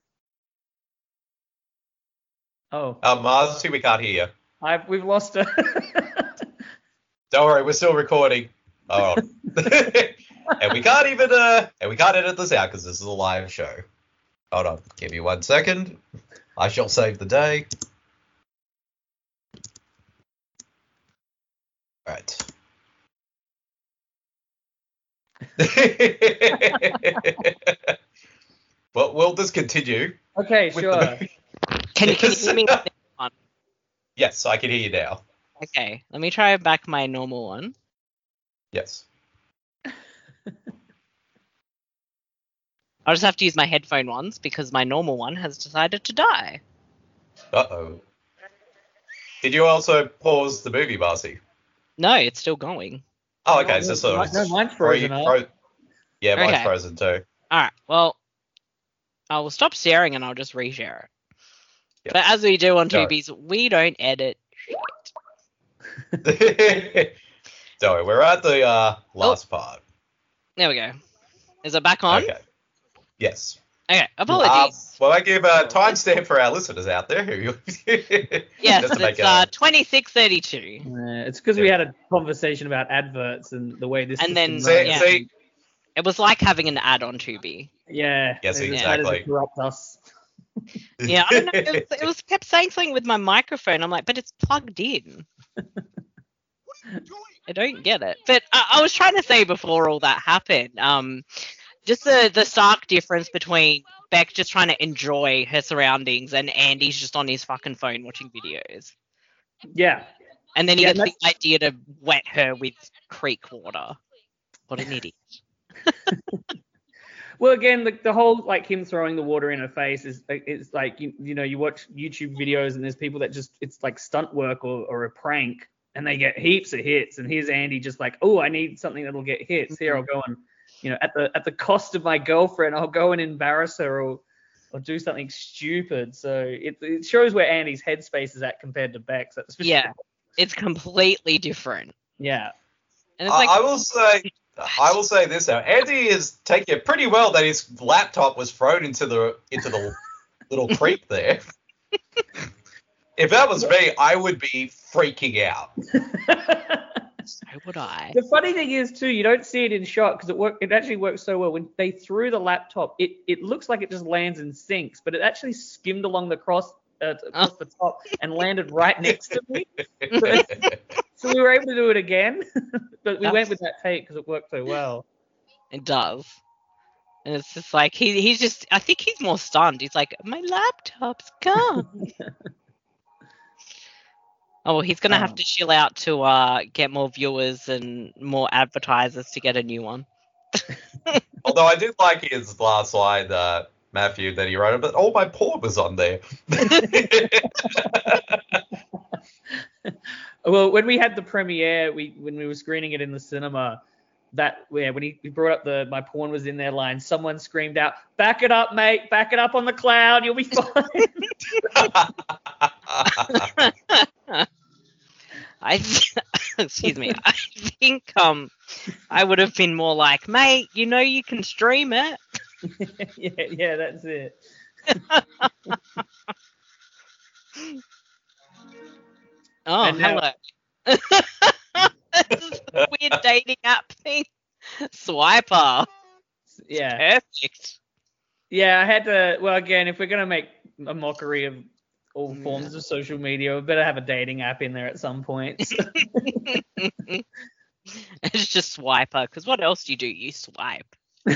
Oh, Uh, Marcy, we can't hear you. I've we've lost her. Don't worry, we're still recording. Hold on. and we can't even uh, and we can't edit this out because this is a live show. Hold on, give me one second. I shall save the day. Right. Well, we'll just continue. Okay, with sure. the- Can you, can you hear me? Yes, I can hear you now. Okay, let me try back my normal one. Yes. I'll just have to use my headphone ones because my normal one has decided to die. Uh oh. Did you also pause the movie, Marcy? No, it's still going. Oh, okay. No, so so no, no, mine's frozen up. fro- yeah, mine's Okay. frozen too. Alright, well, I will stop sharing and I'll just reshare it. Yep. But as we do on Go. Tubies, we don't edit shit. So we're at the uh, last part. There we go. Is it back on? Okay. Yes. Okay, Uh, apologies. well, I give a timestamp for our listeners out there. Who yes, just to make it's a- uh, twenty-six thirty-two. Uh, it's because we had a conversation about adverts and the way this. And then- system See, runs. yeah. see, It was like having an ad on Tubi. Yeah. Yes, they decided exactly. to corrupt us. Yeah, I don't know. It was, it was kept saying something with my microphone. I'm like, but it's plugged in. I don't get it. But I, I was trying to say before all that happened, um, just the the stark difference between Beck just trying to enjoy her surroundings and Andy's just on his fucking phone watching videos. Yeah. And then he Yeah, gets the idea to wet her with creek water. What an idiot. Well, again, the, the whole like him throwing the water in her face is it's like you, you know you watch YouTube videos and there's people that just it's like stunt work or, or a prank and they get heaps of hits and here's Andy just like, oh, I need something that'll get hits. Here I'll go and you know at the at the cost of my girlfriend I'll go and embarrass her or or do something stupid. So it it shows where Andy's headspace is at compared to Beck's. That's for Yeah. sure. It's completely different. Yeah. And it's I, like, I will say, I will say this now. Andy is taking it pretty well that his laptop was thrown into the into the little creek there. If that was me, I would be freaking out. so would I. The funny thing is too, you don't see it in shot because it work. It actually works so well when they threw the laptop. It it looks like it just lands and sinks, but it actually skimmed along the cross uh, across the top and landed right next to me. So, so we were able to do it again, but we went with that take because it worked so well. It does. And it's just like he he's just I think he's more stunned. He's like, my laptop's gone. Oh, well, he's gonna have Um, to chill out to uh get more viewers and more advertisers to get a new one. Although I did like his last line, uh, Matthew, that he wrote, but all my porn was on there. Well, when we had the premiere, we when we were screening it in the cinema, that yeah, when he, he brought up the my porn was in there line, someone screamed out, "Back it up, mate! Back it up on the cloud. You'll be fine." I th- excuse me. I think um I would have been more like, mate, you know you can stream it. yeah, yeah, that's it. Oh, And now- hello. This is a weird dating app thing. Swiper. Yeah, Perfect. yeah. I had to. Well, again, if we're gonna make a mockery of all forms of social media, we better have a dating app in there at some point. It's just Swiper, because what else do you do? You swipe.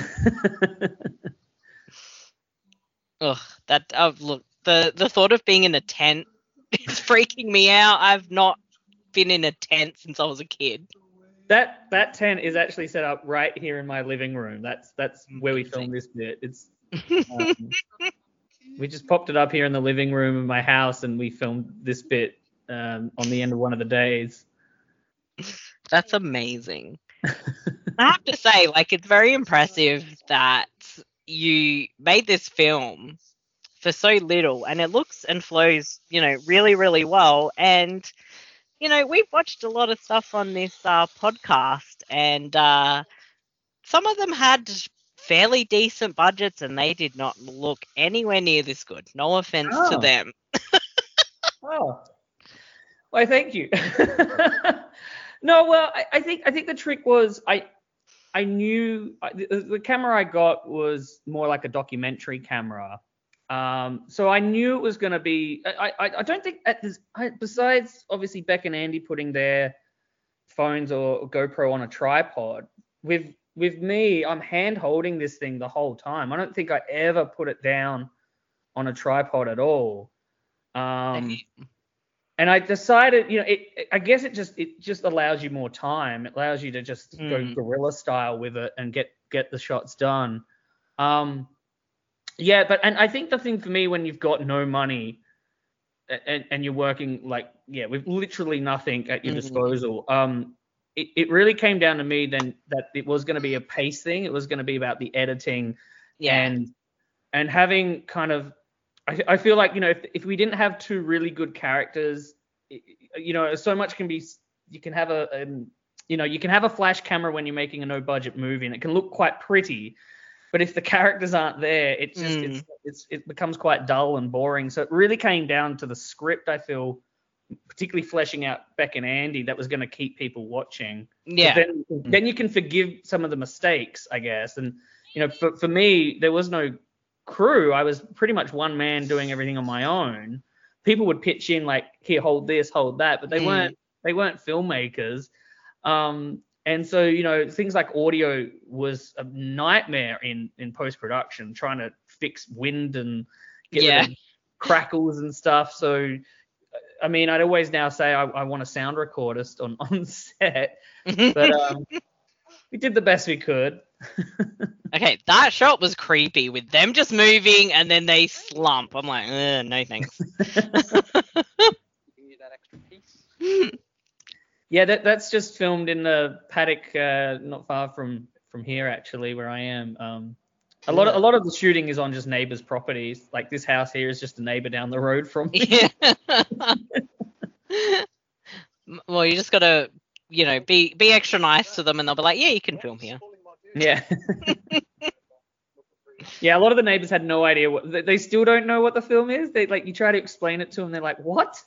Ugh, that uh, look the the thought of being in a tent is freaking me out. I've not been in a tent since I was a kid. That that tent is actually set up right here in my living room. That's that's where we filmed this bit. It's um, we just popped it up here in the living room of my house, and we filmed this bit um, on the end of one of the days. That's amazing. I have to say, like, it's very impressive that you made this film for so little, and it looks and flows, you know, really, really well. And you know, we've watched a lot of stuff on this uh, podcast, and uh, some of them had fairly decent budgets, and they did not look anywhere near this good. No offense to Oh. them. Oh, why? Thank you. No, well, I, I think I think the trick was I I knew I- the, the camera I got was more like a documentary camera. Um, so I knew it was going to be. I, I I don't think at this. I, besides obviously Beck and Andy putting their phones or GoPro on a tripod, with with me, I'm hand holding this thing the whole time. I don't think I ever put it down on a tripod at all. Um, and I decided, you know, it, I guess it just it just allows you more time. It allows you to just go Mm. guerrilla style with it and get get the shots done. Um, yeah, but and I think the thing for me when you've got no money and, and you're working like yeah with literally nothing at your Mhm. disposal, um, it, it really came down to me then that it was going to be a pace thing. It was going to be about the editing Yeah. and and having kind of I, I feel like you know if if we didn't have two really good characters, i- you know so much can be you can have a um, you know, you can have a flash camera when you're making a no budget movie and it can look quite pretty, but if the characters aren't there, it just Mm. it's, it's it becomes quite dull and boring. So it really came down to the script, I feel, particularly fleshing out Beck and Andy, that was going to keep people watching. Yeah. But then then you can forgive some of the mistakes, I guess. And you know, for for me, there was no crew. I was pretty much one man doing everything on my own. People would pitch in like, here, hold this, hold that, but they Mm. weren't they weren't filmmakers. Um, and so, you know, things like audio was a nightmare in, in post-production, trying to fix wind and get Yeah. rid of crackles and stuff. So, I mean, I'd always now say I, I want a sound recordist on, on set, but um, we did the best we could. Okay, that shot was creepy with them just moving and then they slump. I'm like, uh, no thanks. Yeah, that that's just filmed in the paddock, uh, not far from, from here actually, where I am. Um, a lot of a lot of the shooting is on just neighbors' properties. Like this house here is just a neighbor down the road from me. Yeah. Well, you just gotta, you know, be be extra nice to them, and they'll be like, yeah, you can film here. Yeah. Yeah, a lot of the neighbors had no idea what they- they still don't know what the film is. They like you try to explain it to them, they're like, what?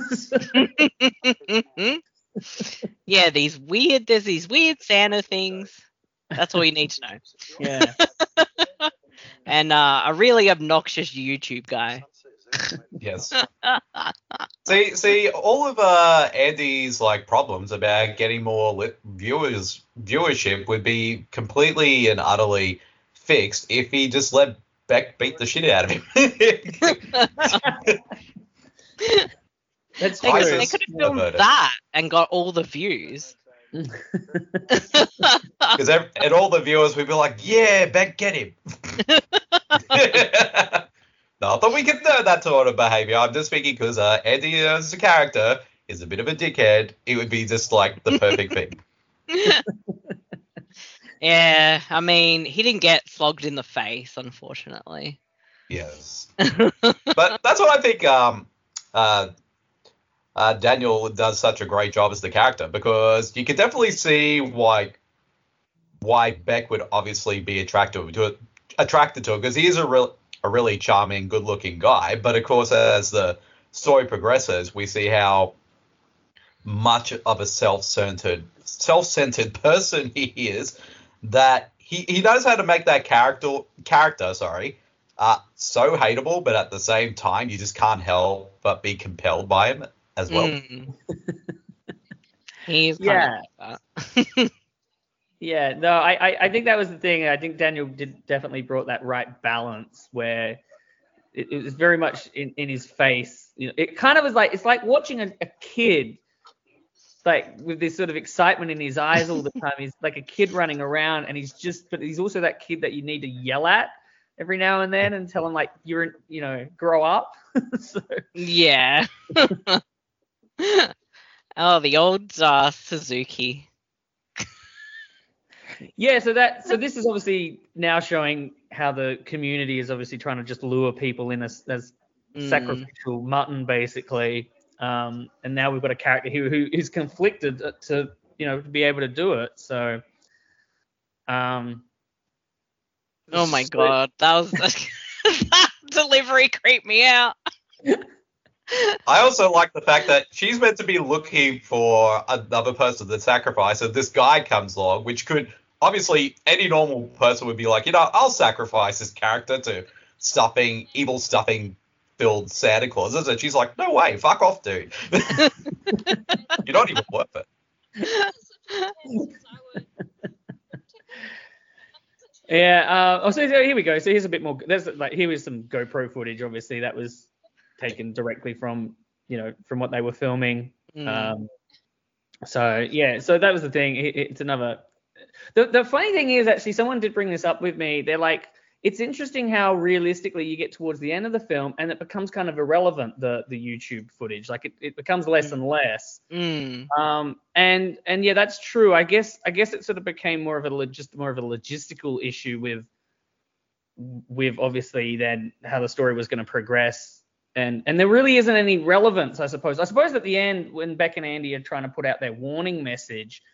Yeah, these weird, there's these weird Santa things. That's all you need to know. Yeah. And uh, a really obnoxious YouTube guy. Yes. see, see, all of uh, Andy's like problems about getting more li- viewers viewership would be completely and utterly fixed if he just let Beck beat the shit out of him. That's They, true. could- ISIS they could have filmed averted. that and got all the views. Because and all the viewers would be like, yeah, Beck, get him. No, I thought we could know that sort of behavior. I'm just speaking because uh, Andy as a character is a bit of a dickhead. It would be just like the perfect thing. Yeah, I mean, he didn't get flogged in the face, unfortunately. Yes. But that's what I think um, uh, uh, Daniel does such a great job as the character, because you can definitely see why why Beck would obviously be attracted to it, attracted to him, because he is a real a really charming, good-looking guy. But of course, as the story progresses, we see how much of a self-centered self-centered person he is, that he, he knows how to make that character character sorry uh so hateable, but at the same time you just can't help but be compelled by him as well. Mm. He's Yeah. kind of like that. Yeah, no, I, I, I think that was the thing. I think Daniel did definitely brought that right balance where it, it was very much in, in his face. You know, it kind of was like, it's like watching a, a kid, like with this sort of excitement in his eyes all the time. He's like a kid running around, and he's just, but he's also that kid that you need to yell at every now and then and tell him like, you're, you know, grow up. So, Yeah. Oh, the old uh, Suzuki. yeah, so that so this is obviously now showing how the community is obviously trying to just lure people in as, as Mm. sacrificial mutton, basically. Um, and now we've got a character who who is conflicted to, you know, to be able to do it. So, um, Oh my so- god, that was that delivery creeped me out. I also like the fact that she's meant to be looking for another person to sacrifice, and this guy comes along, which could obviously any normal person would be like, you know, I'll sacrifice this character to stuffing evil stuffing filled Santa Clauses, and she's like, no way, fuck off, dude. You're not even worth it. Yeah. Uh, oh, so so here we go. So here's a bit more. There's like here is some GoPro footage. Obviously, that was taken directly from, you know, from what they were filming. Mm. Um, so yeah. So that was the thing. It, it's another. The the funny thing is actually someone did bring this up with me. They're like, it's interesting how realistically you get towards the end of the film and it becomes kind of irrelevant, the the YouTube footage. Like it, it becomes less and less. Mm. Um, and and yeah, that's true. I guess I guess it sort of became more of a log- just more of a logistical issue with with obviously then how the story was going to progress, and and there really isn't any relevance, I suppose. I suppose at the end when Beck and Andy are trying to put out their warning message,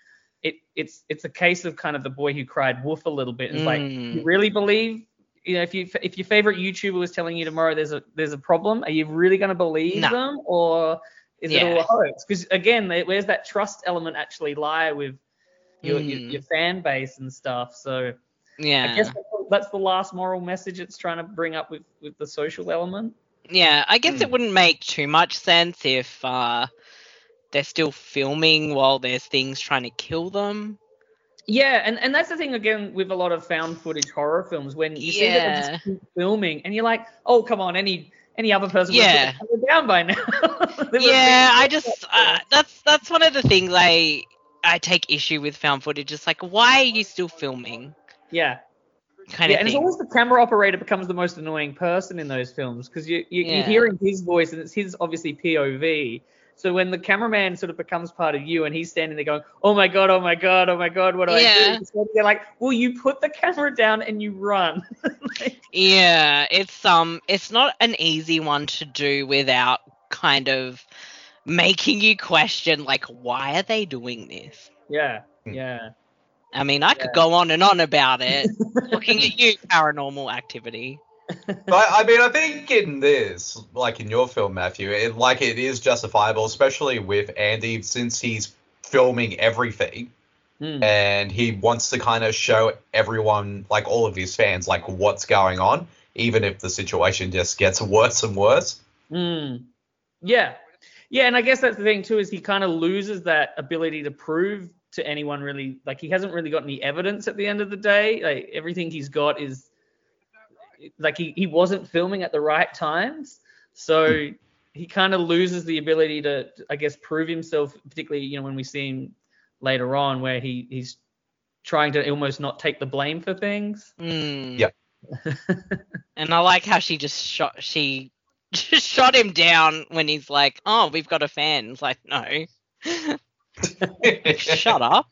it it's it's a case of kind of the boy who cried wolf a little bit. It's Mm. like, you really believe, you know, if you if your favorite YouTuber was telling you tomorrow there's a there's a problem, are you really going to believe No. them, or is it Yeah. all a hoax? Because again, there- where's that trust element actually lie with your, your Mm. your fan base and stuff? So Yeah. I guess that's- that's the last moral message it's trying to bring up with with the social element. Yeah, I guess Hmm. it wouldn't make too much sense if uh, they're still filming while there's things trying to kill them. Yeah, and, and that's the thing again with a lot of found footage horror films, when you see that they Yeah. just keep filming and you're like, oh come on, any any other person Yeah. would put the camera down by now. They would Yeah, think- I just uh, that's that's one of the things I I take issue with found footage. It's like, why are you still filming? yeah. Kind Yeah, of and it's thing. always the camera operator becomes the most annoying person in those films, because you, you, Yeah. you're hearing his voice and it's his obviously P O V. So when the cameraman sort of becomes part of you and he's standing there going, oh my god, oh my god, oh my god, what do I Yeah. do? So they're like, well, you put the camera down and you run. Like, Yeah, it's um, it's not an easy one to do without kind of making you question, like, why are they doing this? yeah, Hmm. yeah. I mean, I could Yeah. go on and on about it. Looking at you, Paranormal Activity. But I mean, I think in this, like in your film, Matthew, it, like it is justifiable, especially with Andy, since he's filming everything Hmm. and he wants to kind of show everyone, like all of his fans, like what's going on, even if the situation just gets worse and worse. Mm. Yeah. Yeah, and I guess that's the thing too, is he kind of loses that ability to prove to anyone really, like he hasn't really got any evidence at the end of the day. Like everything he's got is like he, he wasn't filming at the right times. So he kind of loses the ability to, I guess, prove himself, particularly, you know, when we see him later on where he, he's trying to almost not take the blame for things. Mm. Yep. And I like how she just shot she just shot him down when he's like, "Oh, we've got a fan." It's like, no, shut up.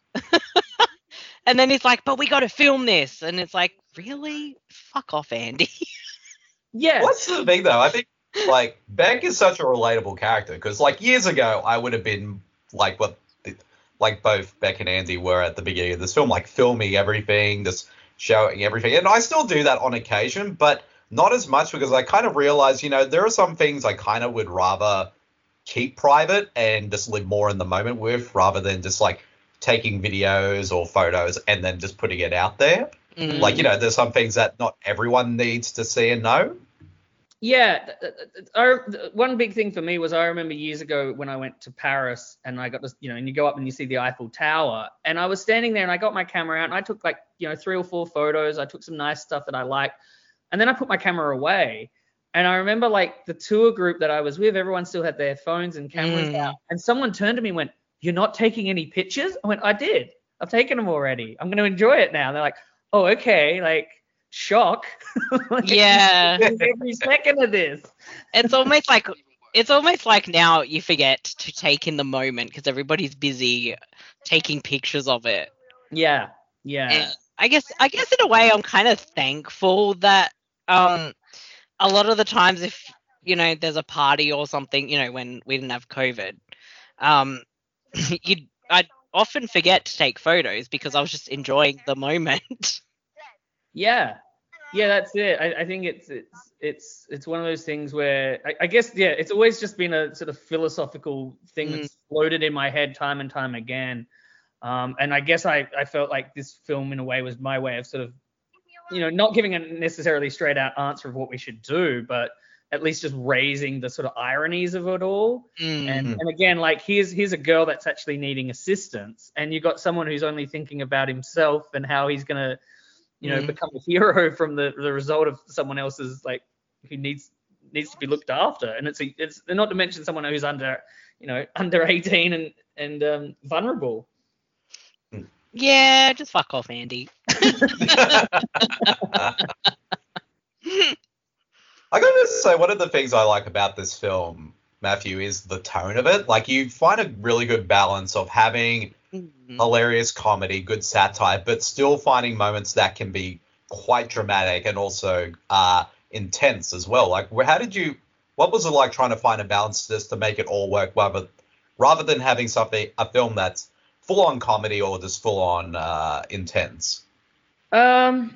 And then he's like, "But we got to film this," and it's like, really? Fuck off, Andy. Yeah. What's the thing though? I think like Beck is such a relatable character because like years ago I would have been like what like both Beck and Andy were at the beginning of this film, like filming everything, just showing everything, and I still do that on occasion, but not as much because I kind of realize, you know, there are some things I kind of would rather keep private and just live more in the moment with, rather than just like taking videos or photos and then just putting it out there. Mm. Like, you know, there's some things that not everyone needs to see and know. Yeah, th- th- th- I, th- one big thing for me was I remember years ago when I went to Paris and I got this, you know, and you go up and you see the Eiffel Tower, and I was standing there and I got my camera out and I took like, you know, three or four photos. I took some nice stuff that I liked, and then I put my camera away. And I remember like the tour group that I was with, everyone still had their phones and cameras Mm. out, and someone turned to me and went, "You're not taking any pictures?" I went, "I did. I've taken them already. I'm going to enjoy it now." And they're like, "Oh, okay." Like, shock. Like, Yeah. every second of this. It's almost like it's almost like now you forget to take in the moment because everybody's busy taking pictures of it. Yeah, yeah, And I guess I guess in a way I'm kind of thankful that um a lot of the times if you know there's a party or something, you know, when we didn't have COVID, um you I'd often forget to take photos because I was just enjoying the moment. yeah, yeah. That's it. I, I think it's it's it's it's one of those things where I, I guess yeah, it's always just been a sort of philosophical thing Mm. that's floated in my head time and time again. Um, and I guess I, I felt like this film in a way was my way of sort of, you know, not giving a necessarily straight out answer of what we should do, but at least just raising the sort of ironies of it all. Mm. And and again, like here's here's a girl that's actually needing assistance, and you've got someone who's only thinking about himself and how he's gonna, you know, Mm. become a hero from the the result of someone else's like who needs needs to be looked after. And it's a, it's not to mention someone who's under, you know, under eighteen and and um, vulnerable. Yeah, just fuck off, Andy. I gotta say, one of the things I like about this film, Matthew, is the tone of it. Like, you find a really good balance of having Mm. hilarious comedy, good satire, but still finding moments that can be quite dramatic and also uh, intense as well. Like, wh- how did you, what was it like trying to find a balance to this to make it all work, rather, rather than having something, a film that's full on comedy or just full on uh, intense? Um,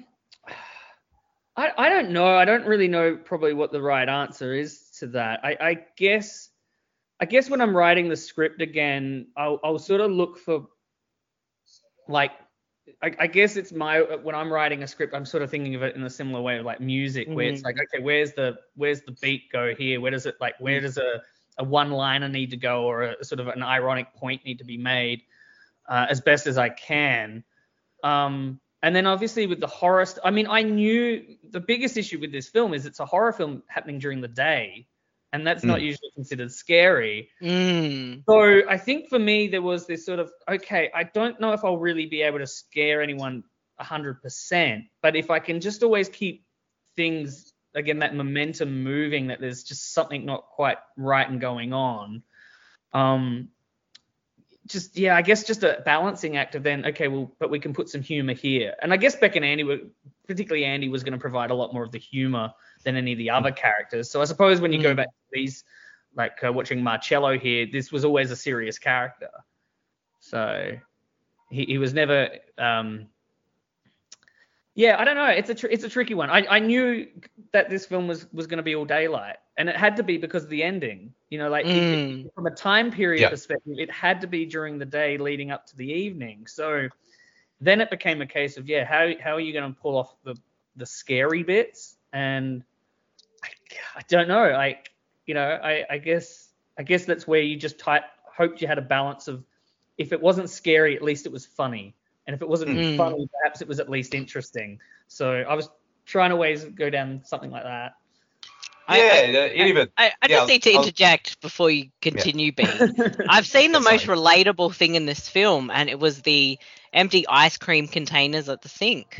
I I don't know. I don't really know probably what the right answer is to that. I, I guess I guess when I'm writing the script again, I'll I'll sort of look for like I, I guess it's my when I'm writing a script, I'm sort of thinking of it in a similar way, like music, where it's like, okay, where's the where's the beat go here? Where does it like where does a a one-liner need to go, or a sort of an ironic point need to be made, uh, as best as I can. Um, and then obviously with the horror, st- I mean, I knew the biggest issue with this film is it's a horror film happening during the day, and that's mm. not usually considered scary. Mm. So I think for me there was this sort of, okay, I don't know if I'll really be able to scare anyone one hundred percent, but if I can just always keep things, again, that momentum moving, that there's just something not quite right and going on. Um, just, yeah, I guess just a balancing act of then, okay, well, but we can put some humor here. And I guess Beck and Andy were, particularly Andy, was going to provide a lot more of the humor than any of the other characters. So I suppose when you mm. go back to these, like uh, watching Marcello here, this was always a serious character. So he, he was never... Um, Yeah, I don't know. It's a tr- it's a tricky one. I, I knew that this film was, was going to be all daylight, and it had to be because of the ending. You know, like mm. it, from a time period yeah. perspective, it had to be during the day leading up to the evening. So then it became a case of, yeah, how how are you going to pull off the the scary bits? And I, I don't know. Like, you know, I, I guess I guess that's where you just type, hoped you had a balance of, if it wasn't scary, at least it was funny. And if it wasn't mm. funny, perhaps it was at least interesting. So I was trying to ways go down something like that. Yeah, I, I, even. I, I yeah, just need to I'll, interject before you continue, yeah. B. I've seen the most Sorry. relatable thing in this film, and it was the empty ice cream containers at the sink.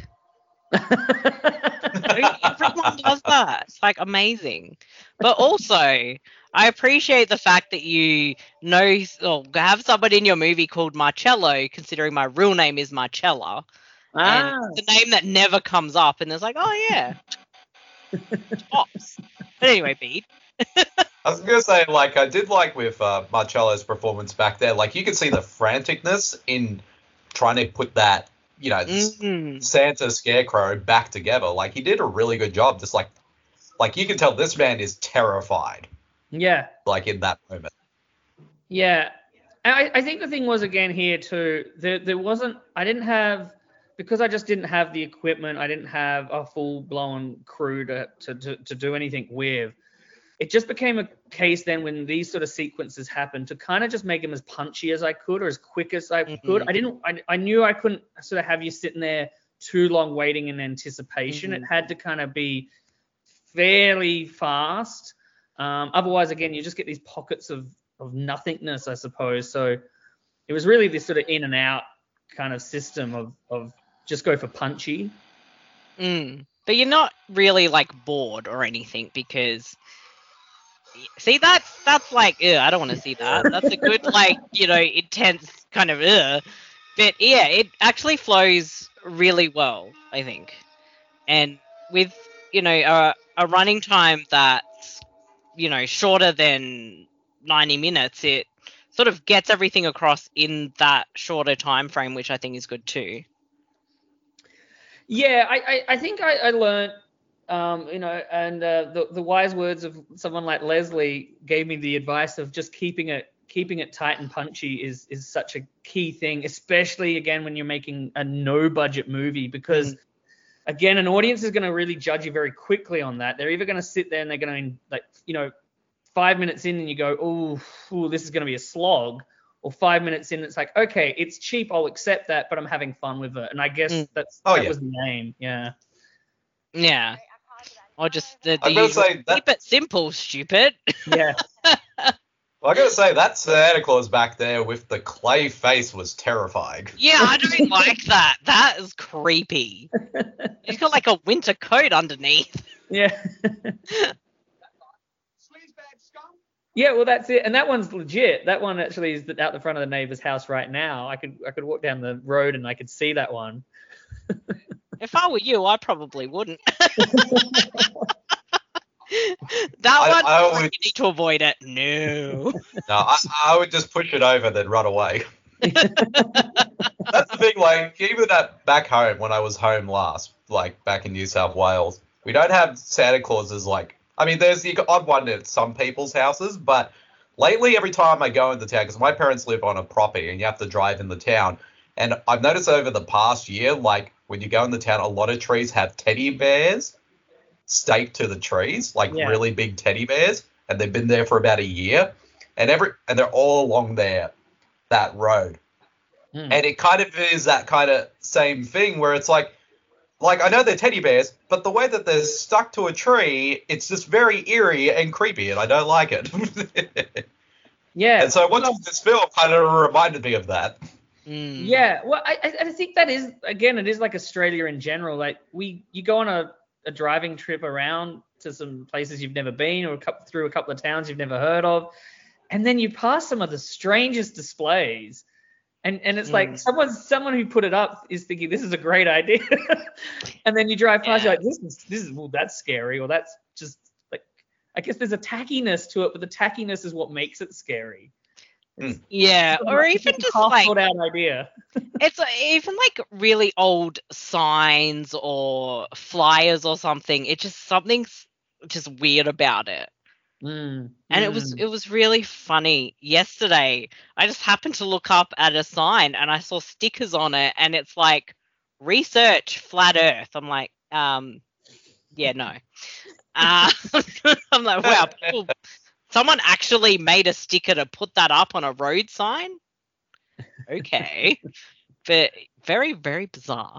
Everyone does that. It's like amazing. But also, I appreciate the fact that you know, or have somebody in your movie called Marcello, considering my real name is Marcella. Ah. And it's the name that never comes up, and it's like, oh yeah, tops. But anyway, Pete. I was gonna say, like, I did like with uh, Marcello's performance back there. Like, you could see the franticness in trying to put that, you know, mm-hmm. Santa Scarecrow back together. Like, he did a really good job. Just like, like you can tell this man is terrified. Yeah. Like in that moment. Yeah. I, I think the thing was, again, here too, there, there wasn't, I didn't have, because I just didn't have the equipment, I didn't have a full-blown crew to, to, to, to do anything with. It just became a case then when these sort of sequences happened to kind of just make them as punchy as I could or as quick as I mm-hmm. could. I didn't, I, I knew I couldn't sort of have you sitting there too long waiting in anticipation. Mm-hmm. It had to kind of be fairly fast. Um, otherwise, again, you just get these pockets of, of nothingness, I suppose. So it was really this sort of in and out kind of system of, of just go for punchy. Mm. But you're not really like bored or anything because, see, that's that's like, ugh, I don't want to see that. That's a good, like, you know, intense kind of, ugh. But yeah, it actually flows really well, I think. And with, you know, a, a running time that's, you know, shorter than ninety minutes, it sort of gets everything across in that shorter time frame, which I think is good too. Yeah, I, I, I think I, I learned, um, you know, and uh, the, the wise words of someone like Leslie gave me the advice of just keeping it keeping it tight and punchy is is such a key thing, especially, again, when you're making a no-budget movie, because, mm. again, an audience is going to really judge you very quickly on that. They're either going to sit there and they're going to, like, you know, five minutes in and you go, oh, this is going to be a slog. Or five minutes in, it's like, okay, it's cheap, I'll accept that, but I'm having fun with it. And I guess mm. that's oh, that yeah. was the aim, yeah. Yeah. Or just the, the I'm gonna usual, say that... keep it simple, stupid. Yeah. Well, I gotta say, that Santa Claus back there with the clay face was terrifying. Yeah, I don't like that. That is creepy. He's got like a winter coat underneath. Yeah. Yeah, well, that's it. And that one's legit. That one actually is out the front of the neighbor's house right now. I could I could walk down the road and I could see that one. If I were you, I probably wouldn't. That I, one, I would, you need to avoid it. No. No, I, I would just push it over, then run away. That's the thing, like, even at back home, when I was home last, like, back in New South Wales, we don't have Santa Clauses, like, I mean, there's the odd one at some people's houses, but lately, every time I go into town, because my parents live on a property, and you have to drive in the town, and I've noticed over the past year, like, when you go in the town, a lot of trees have teddy bears staked to the trees, like, Yeah. really big teddy bears, and they've been there for about a year, and every and they're all along there, that road. Hmm. And it kind of is that kind of same thing where it's like, like I know they're teddy bears, but the way that they're stuck to a tree, it's just very eerie and creepy, and I don't like it. Yeah. And so watching this film kind of reminded me of that. Mm. Yeah, well, I, I I think that is, again, it is like Australia in general. Like, we, you go on a, a driving trip around to some places you've never been, or a couple, through a couple of towns you've never heard of, and then you pass some of the strangest displays, and and it's like Mm. someone someone who put it up is thinking this is a great idea, and then you drive past, Yeah. you're like, this is this is well, that's scary, or that's just like, I guess there's a tackiness to it, but the tackiness is what makes it scary. Yeah, or It's even a just half like thought out idea. it's uh, even like really old signs or flyers or something. It's just something's just weird about it. Mm, And it was mm. it was really funny. Yesterday, I just happened to look up at a sign and I saw stickers on it, and it's like research flat Earth. I'm like, um, yeah, no. Uh, I'm like, wow, people, someone actually made a sticker to put that up on a road sign. Okay, but very very bizarre.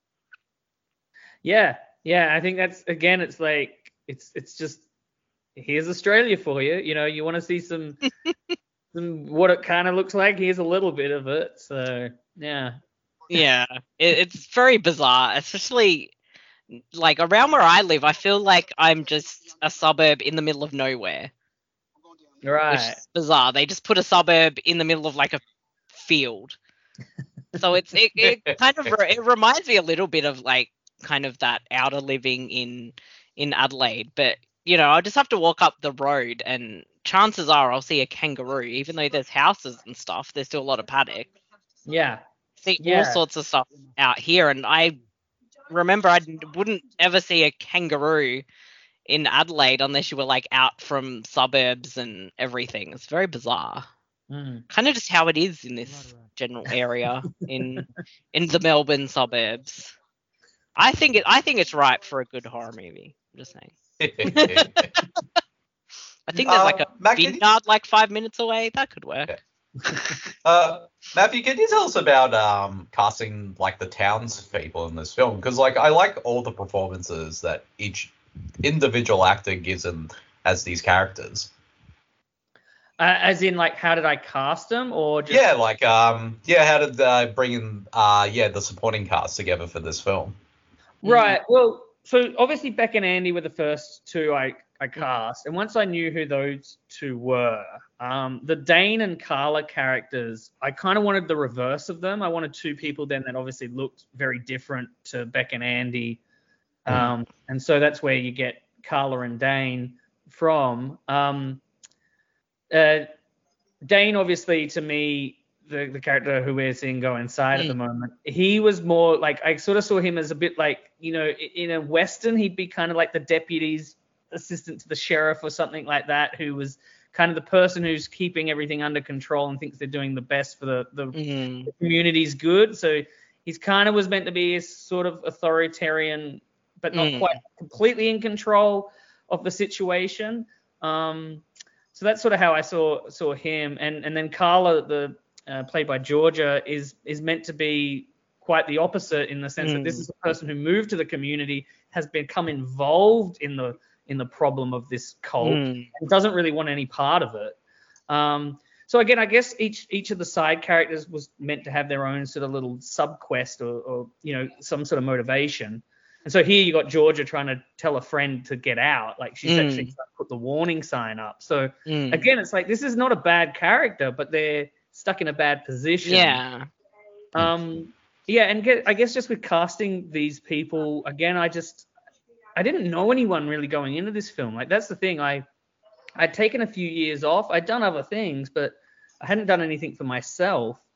Yeah, yeah. I think that's, again, it's like it's it's just, here's Australia for you. You know, you want to see some some what it kind of looks like. Here's a little bit of it. So yeah. Yeah, it, it's very bizarre, especially like around where I live. I feel like I'm just a suburb in the middle of nowhere, which Right. is bizarre. They just put a suburb in the middle of like a field, so it's it, it kind of re- it reminds me a little bit of like kind of that outer living in in Adelaide. But you know, I'll just have to walk up the road, and chances are I'll see a kangaroo, even though there's houses and stuff. There's still a lot of paddock. Yeah. See Yeah. all sorts of stuff out here, and I remember I wouldn't ever see a kangaroo in Adelaide unless you were like out from suburbs and everything. It's very bizarre. Mm. Kind of just how it is in this general area in in the Melbourne suburbs. I think it I think it's ripe for a good horror movie. I'm just saying. I think there's like Uh, a Matt, can you- vineyard like five minutes away. That could work. Uh, Matthew, can you tell us about um, casting like the townspeople in this film? Because like I like all the performances that each individual actor gives them as these characters. Uh, as in, like, how did I cast them, or just? Yeah, like um, yeah, how did I bring in uh, yeah, the supporting cast together for this film? Right. Well, so obviously Beck and Andy were the first two I, I cast, and once I knew who those two were, um, the Dane and Carla characters, I kind of wanted the reverse of them. I wanted two people then that obviously looked very different to Beck and Andy, um, and so that's where you get Carla and Dane from. Um, uh, Dane, obviously, to me, the, the character who we're seeing go inside at the moment, he was more like, I sort of saw him as a bit like, you know, in a Western, he'd be kind of like the deputy's assistant to the sheriff or something like that, who was kind of the person who's keeping everything under control and thinks they're doing the best for the, the, Mm. the community's good. So he's kind of was meant to be a sort of authoritarian, but not Mm. quite completely in control of the situation. Um, so that's sort of how I saw saw him. And and then Carla, the uh, played by Georgia, is is meant to be quite the opposite in the sense that this Mm. is a person who moved to the community, has become involved in the in the problem of this cult, Mm. and doesn't really want any part of it. Um, so again, I guess each each of the side characters was meant to have their own sort of little sub quest or, or you know some sort of motivation. And so here you got Georgia trying to tell a friend to get out, like she's Mm. actually trying to put the warning sign up. So Mm. again, it's like this is not a bad character, but they're stuck in a bad position. Yeah. Um, yeah, and get, I guess just with casting these people, again, I just I didn't know anyone really going into this film. Like that's the thing. I I'd taken a few years off. I'd done other things, but I hadn't done anything for myself.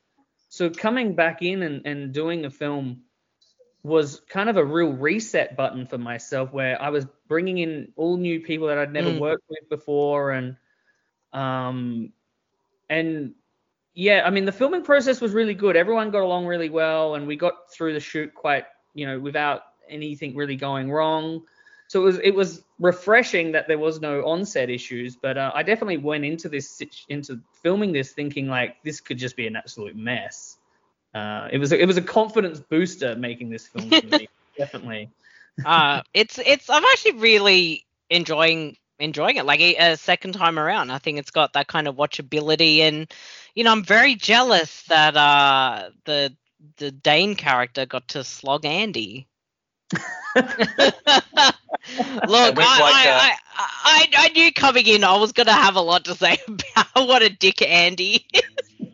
so coming back in and, and doing the film was kind of a real reset button for myself, where I was bringing in all new people that I'd never Mm. worked with before, and um and yeah, I mean the filming process was really good. Everyone got along really well, and we got through the shoot quite, you know, without anything really going wrong. So it was it was refreshing that there was no onset issues, but uh, I definitely went into this into filming this thinking like this could just be an absolute mess. Uh, it was a, it was a confidence booster making this film for me, definitely. uh, it's it's I'm actually really enjoying enjoying it. Like a, a second time around, I think it's got that kind of watchability, and you know, I'm very jealous that uh the the Dane character got to slog Andy. Look, I, like, I, uh, I, I, I knew coming in I was gonna have a lot to say about what a dick Andy is.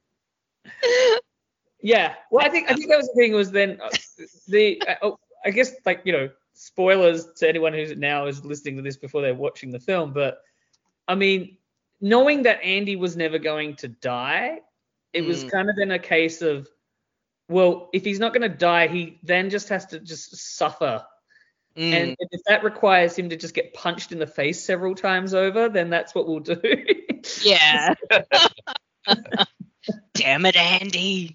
Yeah, well, I think I think that was the thing was then uh, the uh, oh, I guess like you know spoilers to anyone who's now is listening to this before they're watching the film, but I mean knowing that Andy was never going to die, it was Mm. kind of then a case of, well, if he's not going to die, he then just has to just suffer. Mm. And if that requires him to just get punched in the face several times over, then that's what we'll do. Yeah. Damn it, Andy.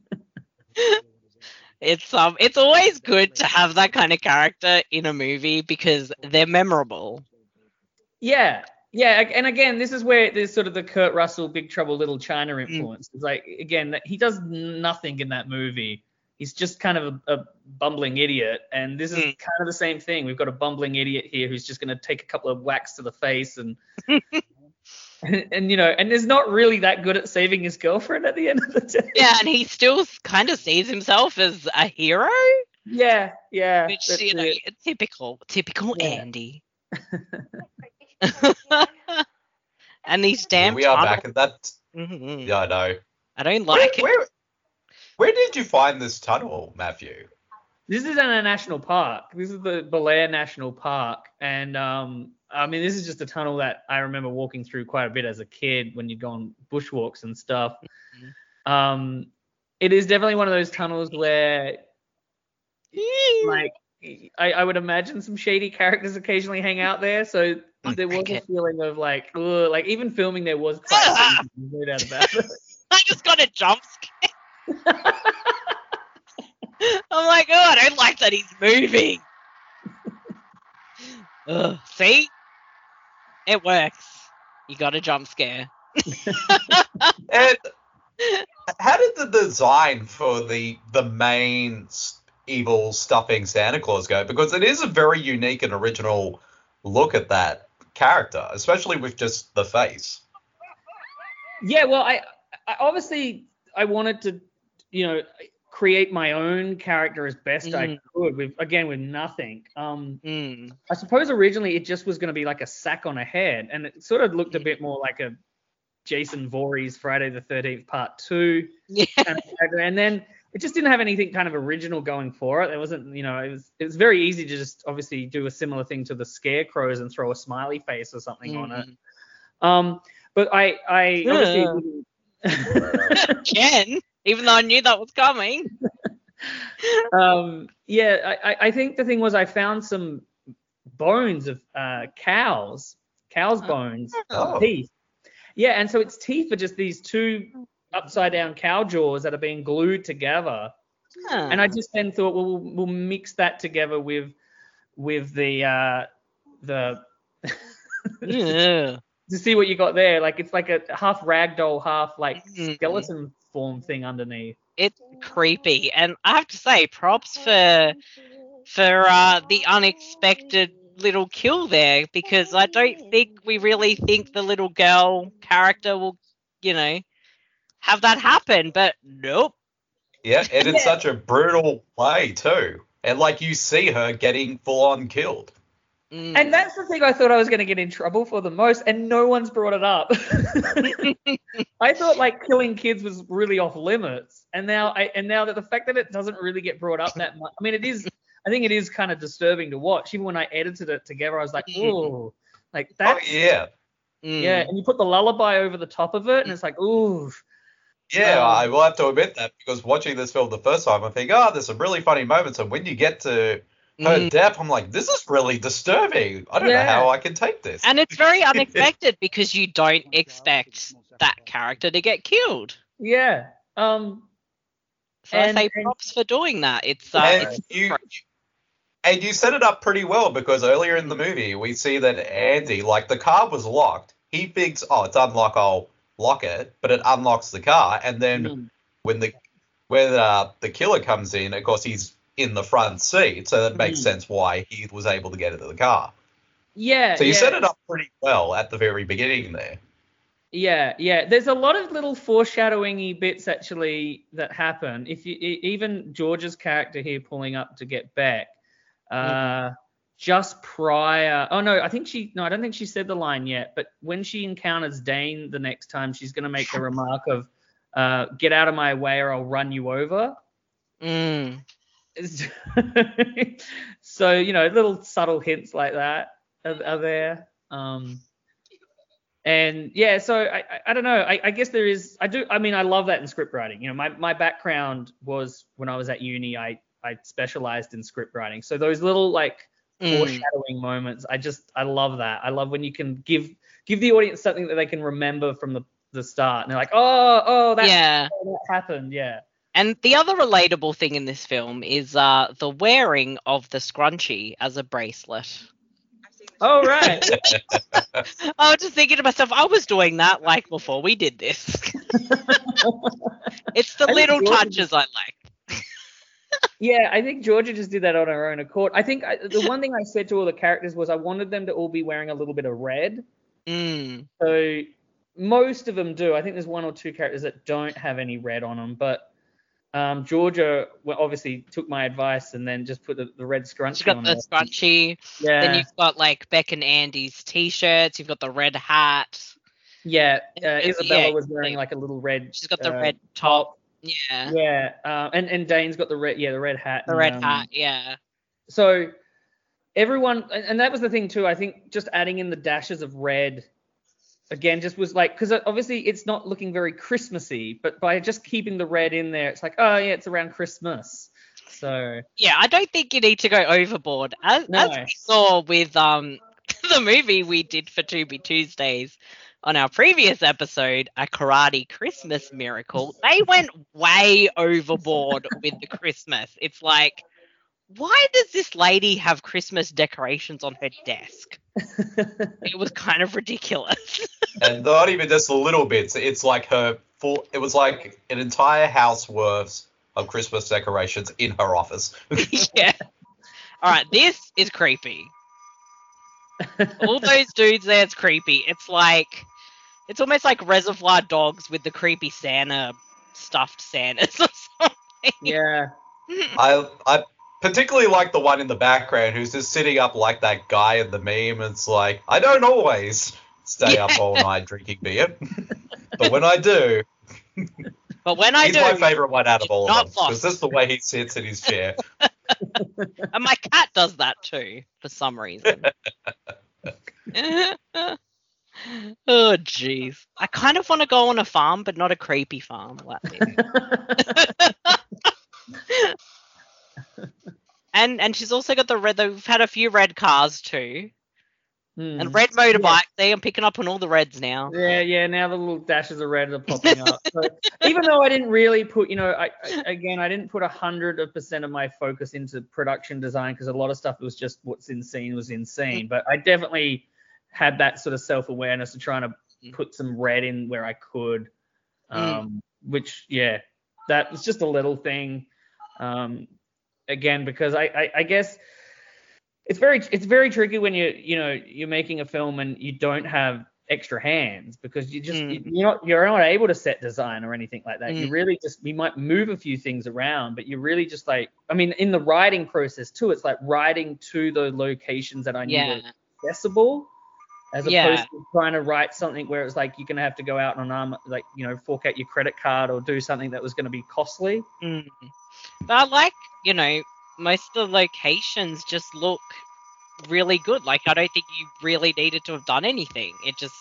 It's um it's always good to have that kind of character in a movie because they're memorable. Yeah. Yeah, and again, this is where there's sort of the Kurt Russell Big Trouble Little China influence. It's like, again, that he does nothing in that movie. He's just kind of a, a bumbling idiot, and this is Mm. kind of the same thing. We've got a bumbling idiot here who's just going to take a couple of whacks to the face, and, and and you know, and is not really that good at saving his girlfriend at the end of the day. Yeah, and he still kind of sees himself as a hero, Yeah, yeah. which that's you know, it. typical, typical Yeah. Andy. And these damn. Here we are tunnel- back at that. Mhm. Yeah, I know. I don't Where, like it. where, where did you find this tunnel, Matthew? This is in a national park. This is the Belair National Park, and um, I mean, this is just a tunnel that I remember walking through quite a bit as a kid when you'd go on bushwalks and stuff. Um, it is definitely one of those tunnels where, like, I, I would imagine some shady characters occasionally hang out there, so there was a Okay. feeling of like, ugh, like even filming there was quite no doubt about it. I just got a jump scare. I'm like, oh, I don't like that he's moving. Ugh, see? It works. You got a jump scare. And how did the design for the the main s- evil stuffing Santa Claus go? Because it is a very unique and original look at that character, especially with just the face. Yeah, well, I, I obviously I wanted to, you know, create my own character as best I Mm. could with again with nothing. Um, Mm. I suppose originally it just was going to be like a sack on a head, and it sort of looked a bit more like a Jason Voorhees Friday the thirteenth Part Two Yeah. kind of character, and then it just didn't have anything kind of original going for it. There wasn't, you know, it was it was very easy to just obviously do a similar thing to the Scarecrows and throw a smiley face or something on it. Mm. Um, but I I Yeah. obviously. Jen, even though I knew that was coming. um, yeah, I, I- I think the thing was I found some bones of uh, cows, cows' bones, Oh. teeth. Yeah, and so its teeth are just these two upside down cow jaws that are being glued together. And I just then thought, well, we'll, we'll mix that together with with the uh, the Yeah. to see what you got there. Like it's like a half ragdoll, half like Mhm. skeleton form thing underneath. It's creepy, and I have to say, props for for uh, the unexpected little kill there, because I don't think we really think the little girl character will, you know, have that happen. But nope. Yeah, and it's Yeah. such a brutal play too. And like you see her getting full on killed. Mm. And that's the thing I thought I was going to get in trouble for the most, and no one's brought it up. I thought like killing kids was really off limits, and now I and now that the fact that it doesn't really get brought up that much, I mean, it is. I think it is kind of disturbing to watch. Even when I edited it together, I was like, ooh, like that. Oh yeah. Mm. Yeah, and you put the lullaby over the top of it, and it's like, ooh. Yeah, Um, I will have to admit that because watching this film the first time, I think, oh, there's some really funny moments, and when you get to her Mm. death, I'm like, this is really disturbing. I don't Yeah. know how I can take this. And it's very unexpected because you don't expect that character to get killed. Yeah. Um. So I And- say and- props for doing that. It's uh, and it's you, and you set it up pretty well because earlier in the movie we see that Andy, like the car was locked. He thinks, oh, it's unlocked, I'll lock it, but it unlocks the car, and then Mm. when the when uh, the killer comes in, of course he's in the front seat, so that makes Mm. sense why he was able to get into the car. Yeah. So you yeah. set it up pretty well at the very beginning there. Yeah, yeah. There's a lot of little foreshadowing-y bits actually that happen. If you e- even George's character here pulling up to get Beck, uh, just prior. Oh no, I think she. No, I don't think she said the line yet. But when she encounters Dane the next time, she's going to make the remark of, uh, "Get out of my way, or I'll run you over." mm, So you know, little subtle hints like that are, are there. Um, and yeah, so I, I, I don't know. I, I guess there is. I do. I mean, I love that in script writing. You know, my, my background was when I was at uni. I I specialized in script writing. So those little like mm. foreshadowing moments, I just I love that. I love when you can give give the audience something that they can remember from the the start, and they're like, oh oh that, Yeah. that happened. Yeah. And the other relatable thing in this film is uh, the wearing of the scrunchie as a bracelet. Oh right. I was just thinking to myself, I was doing that like before we did this. It's the I think little Georgia touches I like. Yeah, I think Georgia just did that on her own accord. I think I, the one thing I said to all the characters was I wanted them to all be wearing a little bit of red. Mm. So most of them do. I think there's one or two characters that don't have any red on them, but um, Georgia well, obviously took my advice and then just put the, the red scrunchie She's got on the her. scrunchie. Yeah, Then you've got like Beck and Andy's t-shirts. You've got the red hat. yeah. Uh, It's- Isabella yeah, was wearing like- like a little red. She's got the uh, red top. Yeah. Yeah, uh, and and Dane's got the red. Yeah, the red hat. The and, red um, hat. Yeah. So everyone, and and that was the thing too. I think just adding in the dashes of red, again, just was like, because obviously it's not looking very Christmassy, but by just keeping the red in there, it's like, oh yeah, it's around Christmas. So Yeah, I don't think you need to go overboard. As, No. as we saw with um the movie we did for To Be Tuesdays on our previous episode, A Karate Christmas Miracle, they went way overboard with the Christmas. It's like, why does this lady have Christmas decorations on her desk? It was kind of ridiculous. And not even just a little bits. It's like her full. It was like an entire house worth of Christmas decorations in her office. Yeah. All right, this is creepy. All those dudes there, it's creepy. It's like, it's almost like Reservoir Dogs with the creepy Santa, stuffed Santas or something. yeah, I I particularly like the one in the background who's just sitting up like that guy in the meme. It's like, I don't always stay up all night drinking beer, but when I do, But when I he's do, my favorite one out of all not of them because Foss. this is the way he sits in his chair. and my cat does that too for some reason. Oh jeez, I kind of want to go on a farm, but not a creepy farm. Like this. and and she's also got the red. They've had a few red cars too, Hmm. and red motorbike. See, I'm picking up on all the reds now. Yeah, yeah. Now the little dashes of red are popping up. So, even though I didn't really put, you know, I, I again I didn't put a hundred percent of my focus into production design because a lot of stuff was just what's in scene was in scene. But I definitely had that sort of self awareness of trying to put some red in where I could. Um, which yeah, that was just a little thing. Um, again, because I, I, I guess. It's very it's very tricky when you you know you're making a film and you don't have extra hands because you just Mm. you're not you're not able to set design or anything like that. You Mm. really just you might move a few things around, but you really just like I mean in the writing process too. It's like writing to the locations that I knew Yeah. were accessible, as Yeah. opposed to trying to write something where it's like you're gonna have to go out on an arm like you know fork out your credit card or do something that was gonna be costly. Mm. But I like, you know, most of the locations just look really good. Like, I don't think you really needed to have done anything. It just,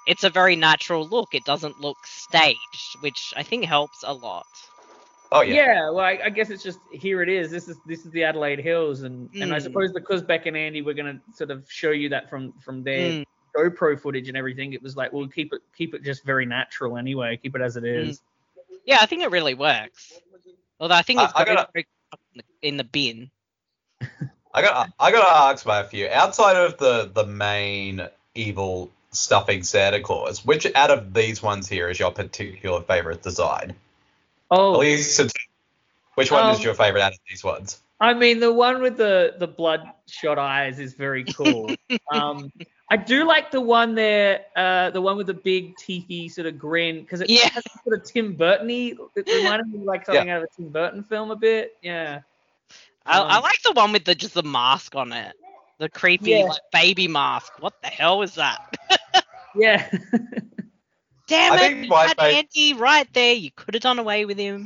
it's a very natural look. It doesn't look staged, which I think helps a lot. Oh yeah. Yeah, well, I, I guess it's just here it is. This is this is the Adelaide Hills, and and I Mm. suppose because Beck and Andy were gonna sort of show you that from from their Mm. GoPro footage and everything, it was like, we'll keep it keep it just very natural anyway. Keep it as it is. Yeah, I think it really works. Although I think I- it's I got gotta- it in the bin. I got I got to ask Matthew, outside of the the main evil stuffing Santa Claus, which out of these ones here is your particular favorite design? Oh, At least, to- which one Um, is your favorite out of these ones? I mean, the one with the the bloodshot eyes is very cool. um, I do like the one there, uh, the one with the big teethy sort of grin, because it Yeah. has sort of Tim Burton-y. It reminded me like something out of a Tim Burton film a bit. Yeah. I, I Um, like the one with the just the mask on it. The creepy Yeah. like baby mask. What the hell is that? Yeah. Damn I it! think You my had fav- Andy right there. You could have done away with him.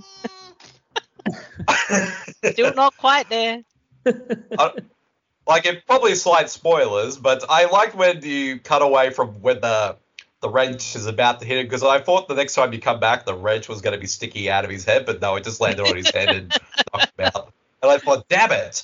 Still not quite there. I- like, it probably slight spoilers, but I liked when you cut away from when the the wrench is about to hit him, because I thought the next time you come back, the wrench was going to be sticking out of his head, but no, it just landed on his head and knocked him out. And I thought, damn it.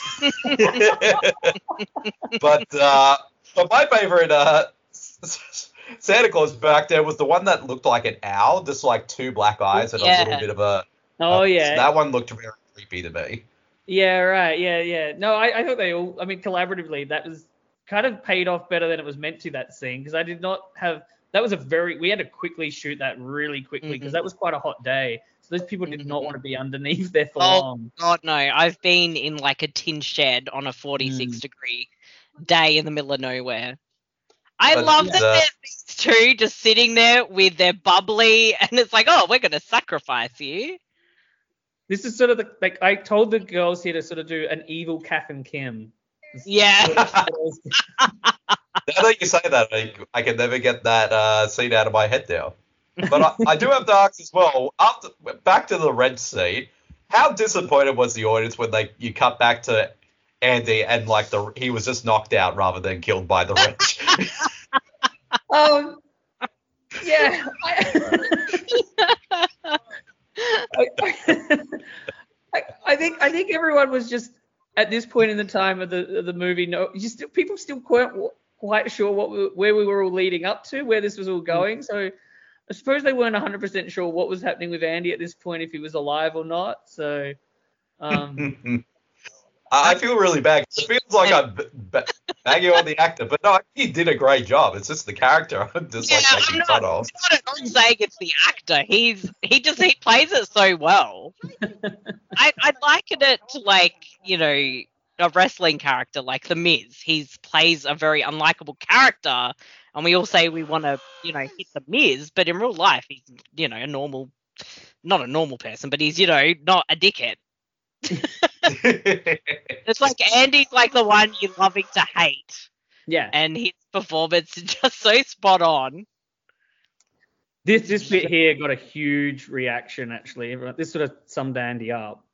but uh, but my favorite uh, Santa Claus back there was the one that looked like an owl, just like two black eyes and a Yeah. little bit of a. Oh uh, yeah. That one looked very creepy to me. Yeah, right. Yeah, yeah. No, I, I thought they all, I mean, collaboratively, that was kind of paid off better than it was meant to, that scene, because I did not have, that was a very, we had to quickly shoot that really quickly, because Mhm. that was quite a hot day. So those people did not Mhm. want to be underneath there for Oh, long. God, no. I've been in like a tin shed on a forty-six Mm. degree day in the middle of nowhere. I But, love yeah. that there's these two just sitting there with their bubbly, and it's like, oh, we're going to sacrifice you. This is sort of the, like, I told the girls here to sort of do an evil Kath and Kim. Yeah. Now that you say that, I, I can never get that uh, scene out of my head now. But I, I do have to ask as well, after, back to the wrench scene, how disappointed was the audience when they you cut back to Andy and like the he was just knocked out rather than killed by the wrench? Um, yeah. I, I, I, I think I think everyone was just at this point in the time of the of the movie. No, you still people still weren't quite sure what we, where we were all leading up to, where this was all going. So I suppose they weren't one hundred percent sure what was happening with Andy at this point, if he was alive or not. So. Um, I I feel really bad. It feels like I'm b- b- bagging on the actor, but no, he did a great job. It's just the character I'm just Yeah, like I'm making not- fun of. I'm not, I'm not saying it's the actor. He's he just he plays it so well. I I liken it to like you know a wrestling character like The Miz. He plays a very unlikable character, and we all say we want to you know hit The Miz, but in real life he's you know a normal, not a normal person, but he's you know not a dickhead. It's like Andy's like the one you're loving to hate, yeah. and his performance is just so spot on. This this bit here got a huge reaction actually. Everyone, this sort of summed Andy up.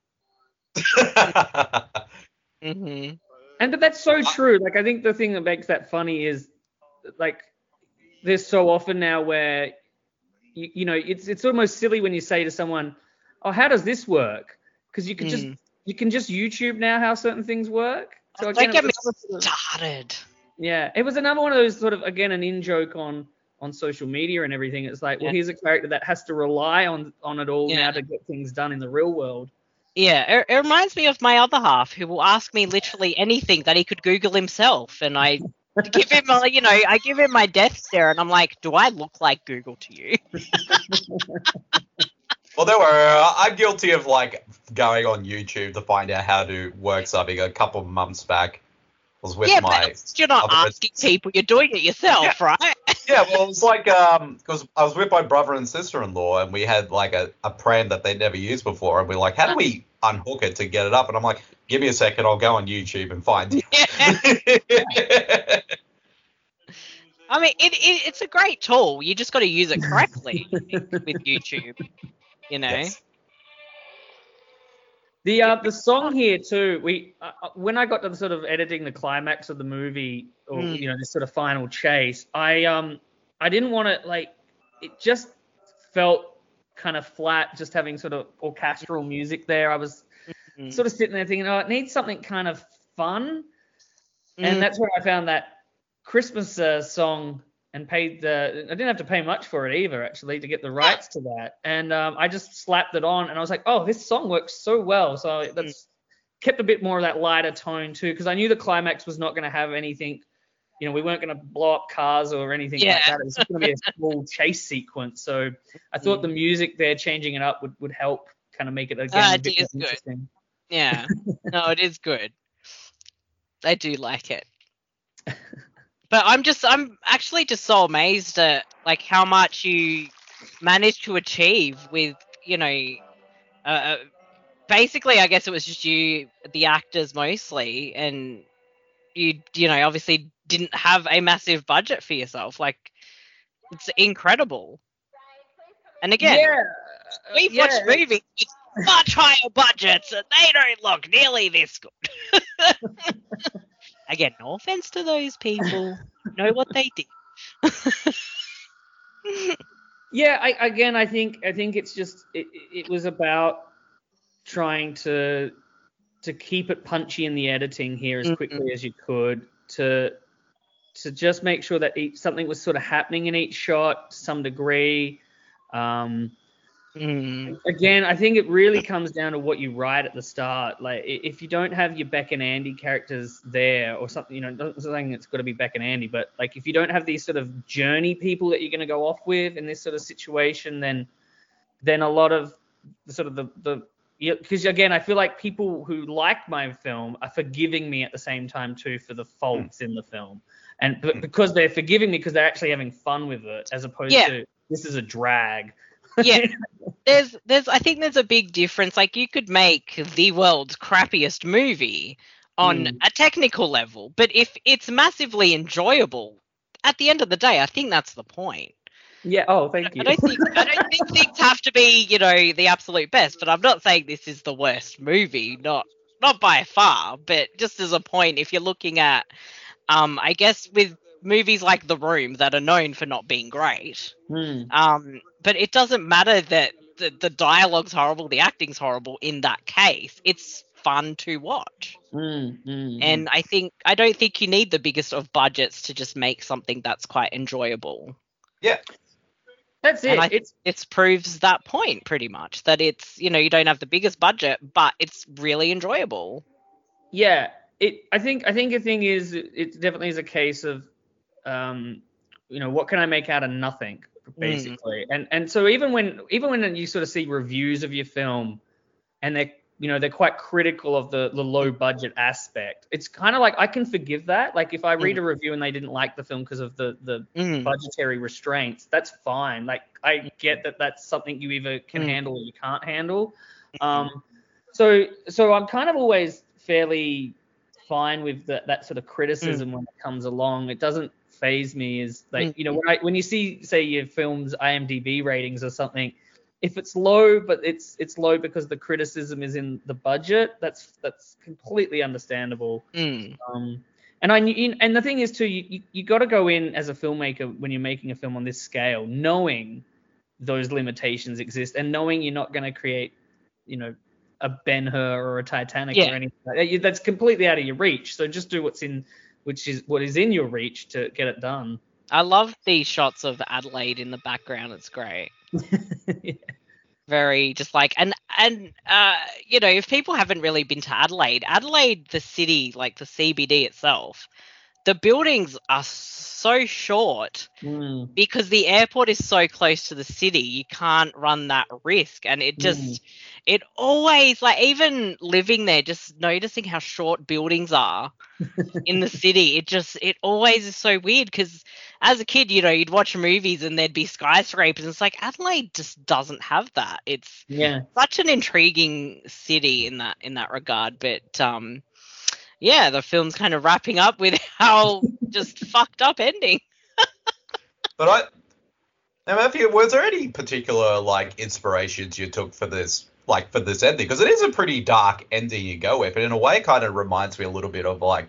hmm And but that's so true. Like I think the thing that makes that funny is like there's so often now where you, you know it's it's almost silly when you say to someone, "Oh, how does this work?" Because you can just Mm. you can just YouTube now how certain things work. So Don't again, it get me was another sort of- started. yeah, it was another one of those sort of again an in joke on on social media and everything. It's like, well, Yeah. here's a character that has to rely on on it all Yeah. now to get things done in the real world. Yeah, it, it reminds me of my other half who will ask me literally anything that he could Google himself, and I give him, a, you know, I give him my death stare, and I'm like, do I look like Google to you? Well, don't worry. uh, I'm guilty of like going on YouTube to find out how to work something. A couple of months back, I was with yeah, my but at least you're not other- asking people, you're doing it yourself, Yeah. right? yeah. Well, it was like um, because I was with my brother and sister-in-law, and we had like a, a pram that they'd never used before, and we're like, how do we unhook it to get it up? And I'm like, give me a second, I'll go on YouTube and find it. I mean, it, it it's a great tool. You just got to use it correctly with YouTube, you know. Yes. The uh, the song here too. We uh, uh, when I got to the sort of editing the climax of the movie, or Mm. you know this sort of final chase, I um I didn't want to, like, it just felt kind of flat, just having sort of orchestral music there. I was mm-hmm. sort of sitting there thinking, oh, it needs something kind of fun. Mm. And that's where I found that Christmas uh, song and paid the, I didn't have to pay much for it either, actually, to get the rights to that. And um, I just slapped it on and I was like, oh, this song works so well. So that's mm. kept a bit more of that lighter tone too, because I knew the climax was not going to have anything, you know, we weren't going to blow up cars or anything yeah. like that. It was going to be a small chase sequence. So I thought mm. the music there, changing it up would, would help kind of make it again uh, a bit it is more good. interesting. Yeah. No, it is good. I do like it. But I'm just, I'm actually just so amazed at like how much you managed to achieve with, you know, uh, basically, I guess it was just you, the actors mostly, and you, you know, obviously didn't have a massive budget for yourself. Like, it's incredible. And again, yeah. we've yeah. watched movies with much higher budgets and they don't look nearly this good. Again, no offense to those people. Know what they did. yeah, I, again, I think I think it's just it, it was about trying to to keep it punchy in the editing here as quickly mm-hmm. as you could, to to just make sure that each, something was sort of happening in each shot to some degree. Um, mm. Again, I think it really comes down to what you write at the start. Like, if you don't have your Beck and Andy characters there, or something, you know, not saying it's got to be Beck and Andy, but like if you don't have these sort of journey people that you're going to go off with in this sort of situation, then then a lot of the sort of the the because again, I feel like people who like my film are forgiving me at the same time too for the faults mm. in the film, and b- because they're forgiving me because they're actually having fun with it, as opposed yeah. to this is a drag. Yeah, there's there's I think there's a big difference. Like, you could make the world's crappiest movie on mm. a technical level, but if it's massively enjoyable, at the end of the day, I think that's the point. Yeah. Oh, thank you. I don't think I don't think things have to be, you know, the absolute best. But I'm not saying this is the worst movie, not not by far. But just as a point, if you're looking at, um, I guess with movies like The Room that are known for not being great, mm. um, but it doesn't matter that the, the dialogue's horrible, the acting's horrible. In that case, it's fun to watch. Mm, mm, and mm. I think I don't think you need the biggest of budgets to just make something that's quite enjoyable. Yeah. That's it. And I it's it proves that point pretty much, that it's, you know, you don't have the biggest budget, but it's really enjoyable. Yeah. It. I think. I think the thing is, it definitely is a case of, um, you know, what can I make out of nothing, basically. Mm. And and so even when even when you sort of see reviews of your film, and they're, you know, they're quite critical of the, the low budget aspect, it's kind of like I can forgive that. Like, if I read mm. a review and they didn't like the film because of the, the mm. budgetary restraints, that's fine. Like, I get that that's something you either can mm. handle or you can't handle. Um, so so I'm kind of always fairly fine with the, that sort of criticism mm. when it comes along. It doesn't faze me. Is like, mm. you know, when I when you see, say, your film's I M D B ratings or something, if it's low, but it's it's low because the criticism is in the budget, that's that's completely understandable. Mm. Um, and I and the thing is too, you you, you got to go in as a filmmaker when you're making a film on this scale, knowing those limitations exist and knowing you're not going to create, you know, a Ben-Hur or a Titanic yeah. or anything like that. That's completely out of your reach. So just do what's in, which is what is in your reach to get it done. I love the shots of Adelaide in the background. It's great. yeah. Very just like, and, and, uh, you know, if people haven't really been to Adelaide, Adelaide, the city, like the C B D itself, the buildings are so short mm. because the airport is so close to the city. You can't run that risk. And it just, mm. it always, like, even living there, just noticing how short buildings are in the city, it just, it always is so weird because as a kid, you know, you'd watch movies and there'd be skyscrapers and it's like Adelaide just doesn't have that. It's yeah. such an intriguing city in that, in that regard. But, um, yeah, the film's kind of wrapping up with how just fucked up ending. But I, now Matthew, was there any particular like inspirations you took for this, like for this ending? Because it is a pretty dark ending you go with, but in a way, it kind of reminds me a little bit of like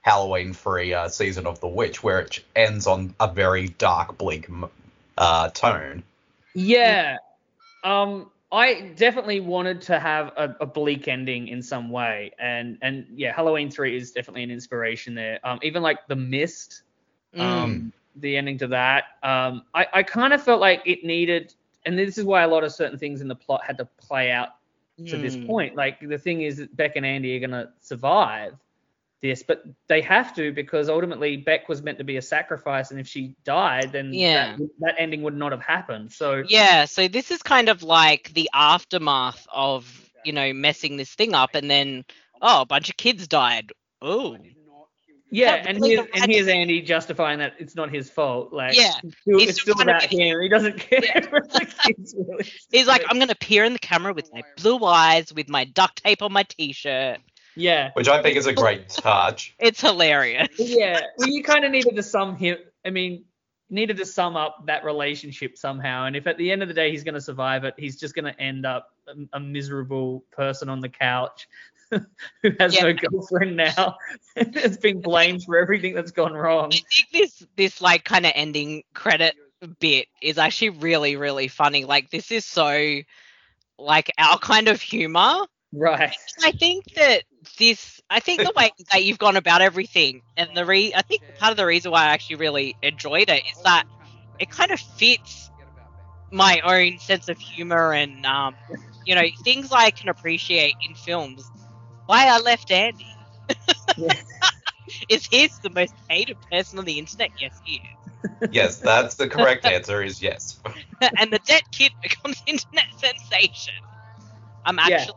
Halloween three uh, Season of the Witch, where it ends on a very dark, bleak uh, tone. Yeah. Um, I definitely wanted to have a, a bleak ending in some way, and and yeah, Halloween three is definitely an inspiration there. Um, even like The Mist, um, Mm. the ending to that, um, I I kind of felt like it needed, and this is why a lot of certain things in the plot had to play out to this Mm. point. Like the thing is that Beck and Andy are gonna survive this, but they have to because ultimately Beck was meant to be a sacrifice, and if she died, then Yeah. that, that ending would not have happened. So Yeah, so this is kind of like the aftermath of, you know, messing this thing up, and then, oh, a bunch of kids died. Oh. yeah, That and really here's, and had- here's Andy justifying that it's not his fault. Like, Yeah, it's still, he's it's still still trying to about be- him. He doesn't care. Yeah. The kids really. He's like, I'm going to peer in the camera with my blue eyes, with my duct tape on my t-shirt. Yeah, Which I think is a great touch. It's hilarious. yeah. Well, you kind of needed to sum him. I mean, needed to sum up that relationship somehow. And if at the end of the day he's going to survive it, he's just going to end up a, a miserable person on the couch who has Yeah. no girlfriend now. Has been blamed for everything that's gone wrong. I think this this like kind of ending credit bit is actually really really funny. Like this is so like our kind of humor. Right. I think that this I think the way that you've gone about everything, and the re I think part of the reason why I actually really enjoyed it is that it kind of fits my own sense of humor and um you know things I can appreciate in films. Why I left Andy. Yeah. Is he the most hated person on the internet? Yes, he is. Yes, that's the correct answer is yes. And the dead kid becomes internet sensation. I'm Yeah. actually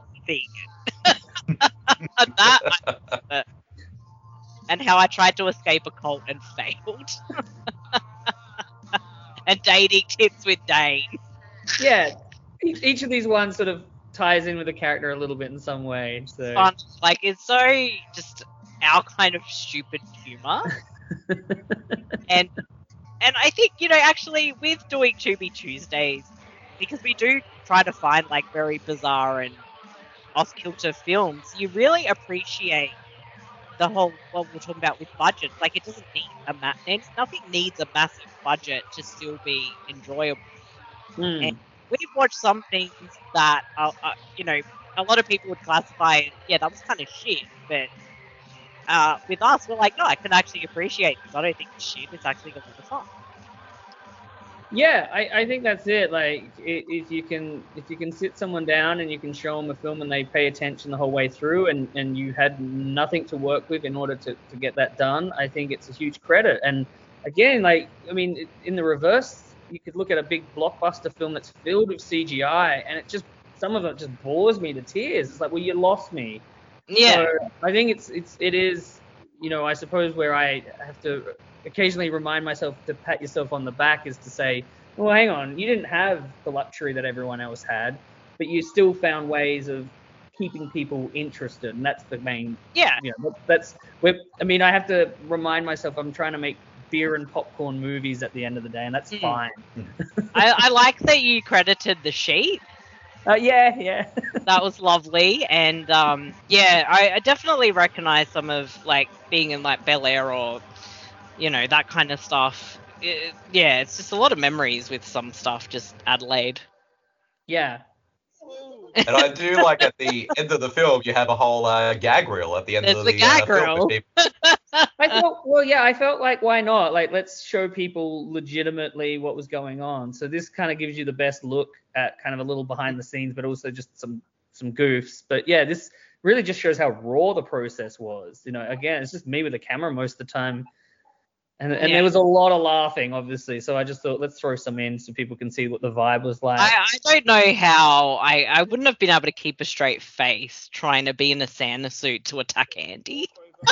vegan. And that I- and how I tried to escape a cult and failed. And dating tips with Dane. Yeah. Each, each of these ones sort of ties in with the character a little bit in some way. So Fun. Like it's so just our kind of stupid humor. and and I think, you know, actually with doing To Be Tuesdays, because we do try to find like very bizarre and off-kilter films, you really appreciate the whole what we're talking about with budget. Like it doesn't need a ma- nothing needs a massive budget to still be enjoyable. Hmm. And we've watched some things that are, are, you know, a lot of people would classify as, yeah, that was kind of shit, but uh, with us, we're like, no, I can actually appreciate this. I don't think it's shit. It's actually a lot of fun. Yeah, I, I think that's it. Like, i- if you can if you can sit someone down and you can show them a film and they pay attention the whole way through, and, and you had nothing to work with in order to, to get that done, I think it's a huge credit. And again, like, I mean, in the reverse, you could look at a big blockbuster film that's filled with C G I, and it just some of it just bores me to tears. It's like, well, you lost me. Yeah. So I think it's it's it is, you know, I suppose where I have to occasionally remind myself to pat yourself on the back is to say, well, hang on, you didn't have the luxury that everyone else had, but you still found ways of keeping people interested, and that's the main. Yeah. You know, that's. We're, I mean, I have to remind myself I'm trying to make beer and popcorn movies at the end of the day, and that's Mm. fine. I, I like that you credited the sheet. Uh, yeah, yeah. That was lovely. And um, yeah, I, I definitely recognize some of like being in like Bel Air or, you know, that kind of stuff. It, yeah, it's just a lot of memories with some stuff, just Adelaide. Yeah. And I do like at the end of the film, you have a whole uh, gag reel at the end There's of the the, gag uh, film. reel. with people- I thought, well, yeah, I felt like, why not? Like, let's show people legitimately what was going on. So this kind of gives you the best look at kind of a little behind the scenes, but also just some some goofs. But yeah, this really just shows how raw the process was. You know, again, it's just me with the camera most of the time. And, and Yeah. there was a lot of laughing, obviously. So I just thought, let's throw some in so people can see what the vibe was like. I, I don't know how I, I wouldn't have been able to keep a straight face trying to be in a Santa suit to attack Andy.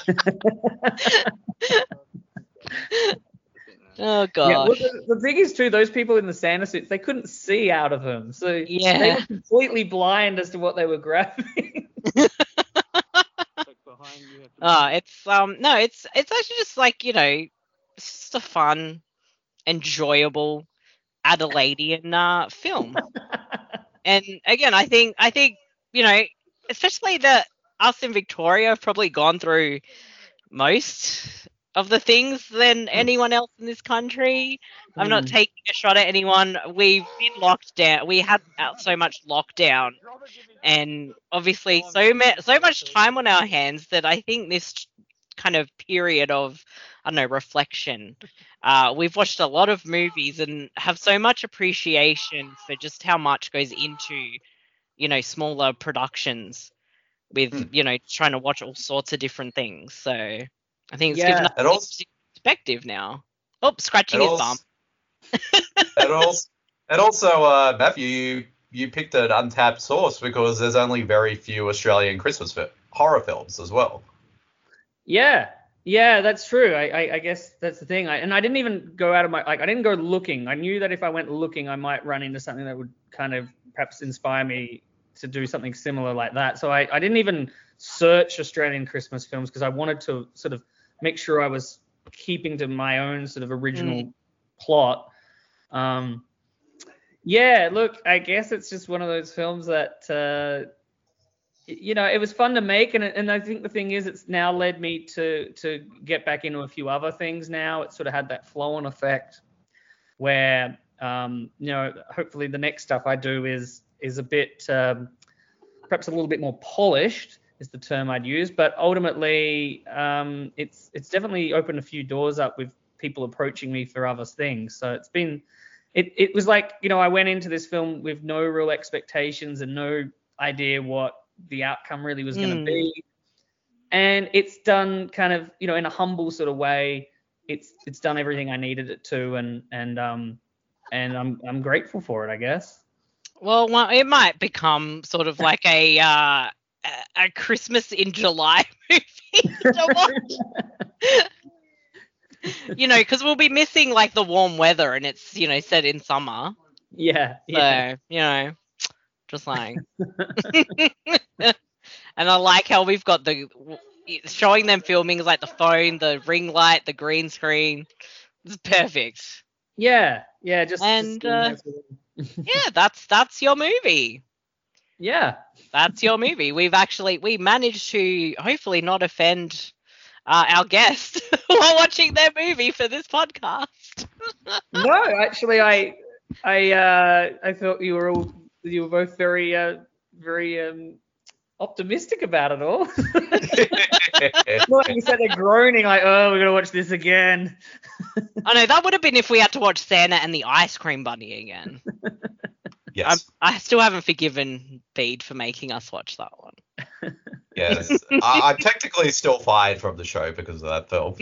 Oh gosh. Yeah, well, the, the thing is too, those people in the Santa suits, they couldn't see out of them, so Yeah. they were completely blind as to what they were grabbing. Uh, it's um no, it's it's actually just like, you know, it's just a fun, enjoyable Adelaidean uh, film. And again, I think I think, you know, especially that us in Victoria have probably gone through most of the things than anyone else in this country. I'm not Mm. taking a shot at anyone. We've been locked down. We had uh, so much lockdown, and obviously so ma- so much time on our hands that I think this kind of period of, I don't know, reflection. Uh, we've watched a lot of movies and have so much appreciation for just how much goes into, you know, smaller productions with, Hmm. you know, trying to watch all sorts of different things. So I think it's Yeah. given us And a also- perspective now. Oh, scratching And his also, bum. and also, and also uh, Matthew, you, you picked an untapped source because there's only very few Australian Christmas fi- horror films as well. Yeah, yeah, that's true. I, I, I guess that's the thing. I, and I didn't even go out of my like. I didn't go looking. I knew that if I went looking, I might run into something that would kind of perhaps inspire me to do something similar like that. So I, I didn't even search Australian Christmas films because I wanted to sort of make sure I was keeping to my own sort of original plot. Um, yeah, look, I guess it's just one of those films that. Uh, you know, it was fun to make, and and I think the thing is, it's now led me to to get back into a few other things. Now it sort of had that flow-on effect, where um, you know, hopefully the next stuff I do is is a bit um, perhaps a little bit more polished is the term I'd use, but ultimately um, it's it's definitely opened a few doors up with people approaching me for other things. So it's been it it was like, you know, I went into this film with no real expectations and no idea what the outcome really was going to Mm. be, and it's done kind of, you know, in a humble sort of way. It's it's done everything I needed it to, and and um and I'm I'm grateful for it, I guess. Well, well, it might become sort of like a uh, a- a Christmas in July movie to watch. You know, because we'll be missing like the warm weather, and it's, you know, set in summer. Yeah, So, yeah. you know, just saying. And I like how we've got the showing them filming is like the phone, the ring light, the green screen. It's perfect. Yeah, yeah, just, And, just uh, Yeah, that's that's your movie. yeah. That's your movie. We've actually we managed to hopefully not offend uh, our guests while watching their movie for this podcast. No, actually, I I uh I thought you were all you were both very uh very um optimistic about it all. Like you said, they're groaning like, oh, we're gonna watch this again. I know that would have been if we had to watch Santa and the Ice Cream Bunny again. Yes. I still haven't forgiven Bede for making us watch that one. Yes. I, I'm technically still fired from the show because of that film.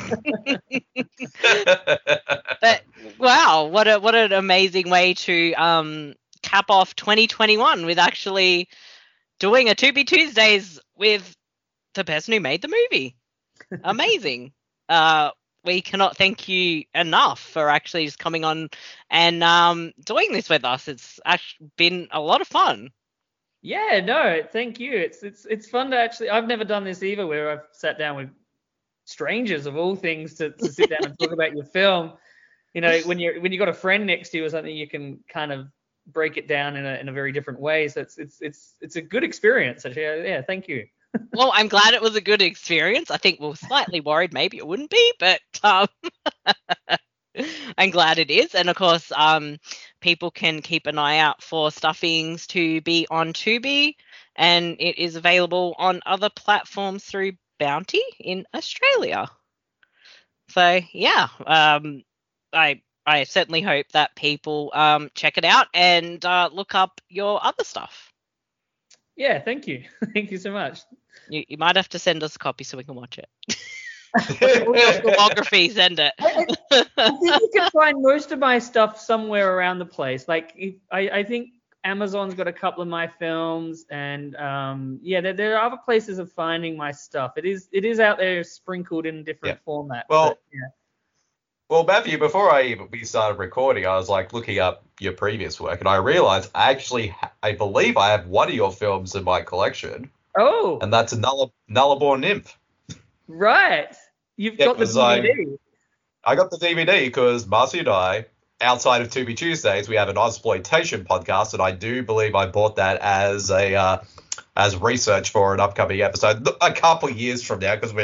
But wow, what a what an amazing way to um cap off twenty twenty-one with actually doing a To Be Tuesdays with the person who made the movie. Amazing. uh we cannot thank you enough for actually just coming on and um doing this with us. It's actually been a lot of fun. Yeah, no, thank you. It's it's it's fun to actually. I've never done this either, where I've sat down with strangers of all things to, to sit down and talk about your film. You know, when you're when you got a friend next to you or something, you can kind of break it down in a in a very different way. So it's it's it's it's a good experience. Actually, yeah, thank you. Well, I'm glad it was a good experience. I think we we're slightly worried maybe it wouldn't be, but um, I'm glad it is. And of course, um, people can keep an eye out for Stuffings to be on Tubi, and it is available on other platforms through Bounty in Australia. So yeah, um, I I certainly hope that people um, check it out and uh, look up your other stuff. Yeah, thank you. Thank you so much. You, you might have to send us a copy so we can watch it. Your filmography, send it. I think you can find most of my stuff somewhere around the place. Like, if, I, I think Amazon's got a couple of my films, and um, yeah, there, there are other places of finding my stuff. It is it is out there sprinkled in different Yeah. formats. Well, but, yeah. Well, Matthew, before I even we started recording, I was like looking up your previous work, and I realized I actually, ha- I believe I have one of your films in my collection, Oh, and that's a Nulla, Nullarbor Nymph. right. You've Yeah, got the because D I- V D. I got the D V D because Marcy and I, outside of To Be Tuesdays, we have an Ozploitation podcast, and I do believe I bought that as a uh, as research for an upcoming episode a couple of years from now, because we're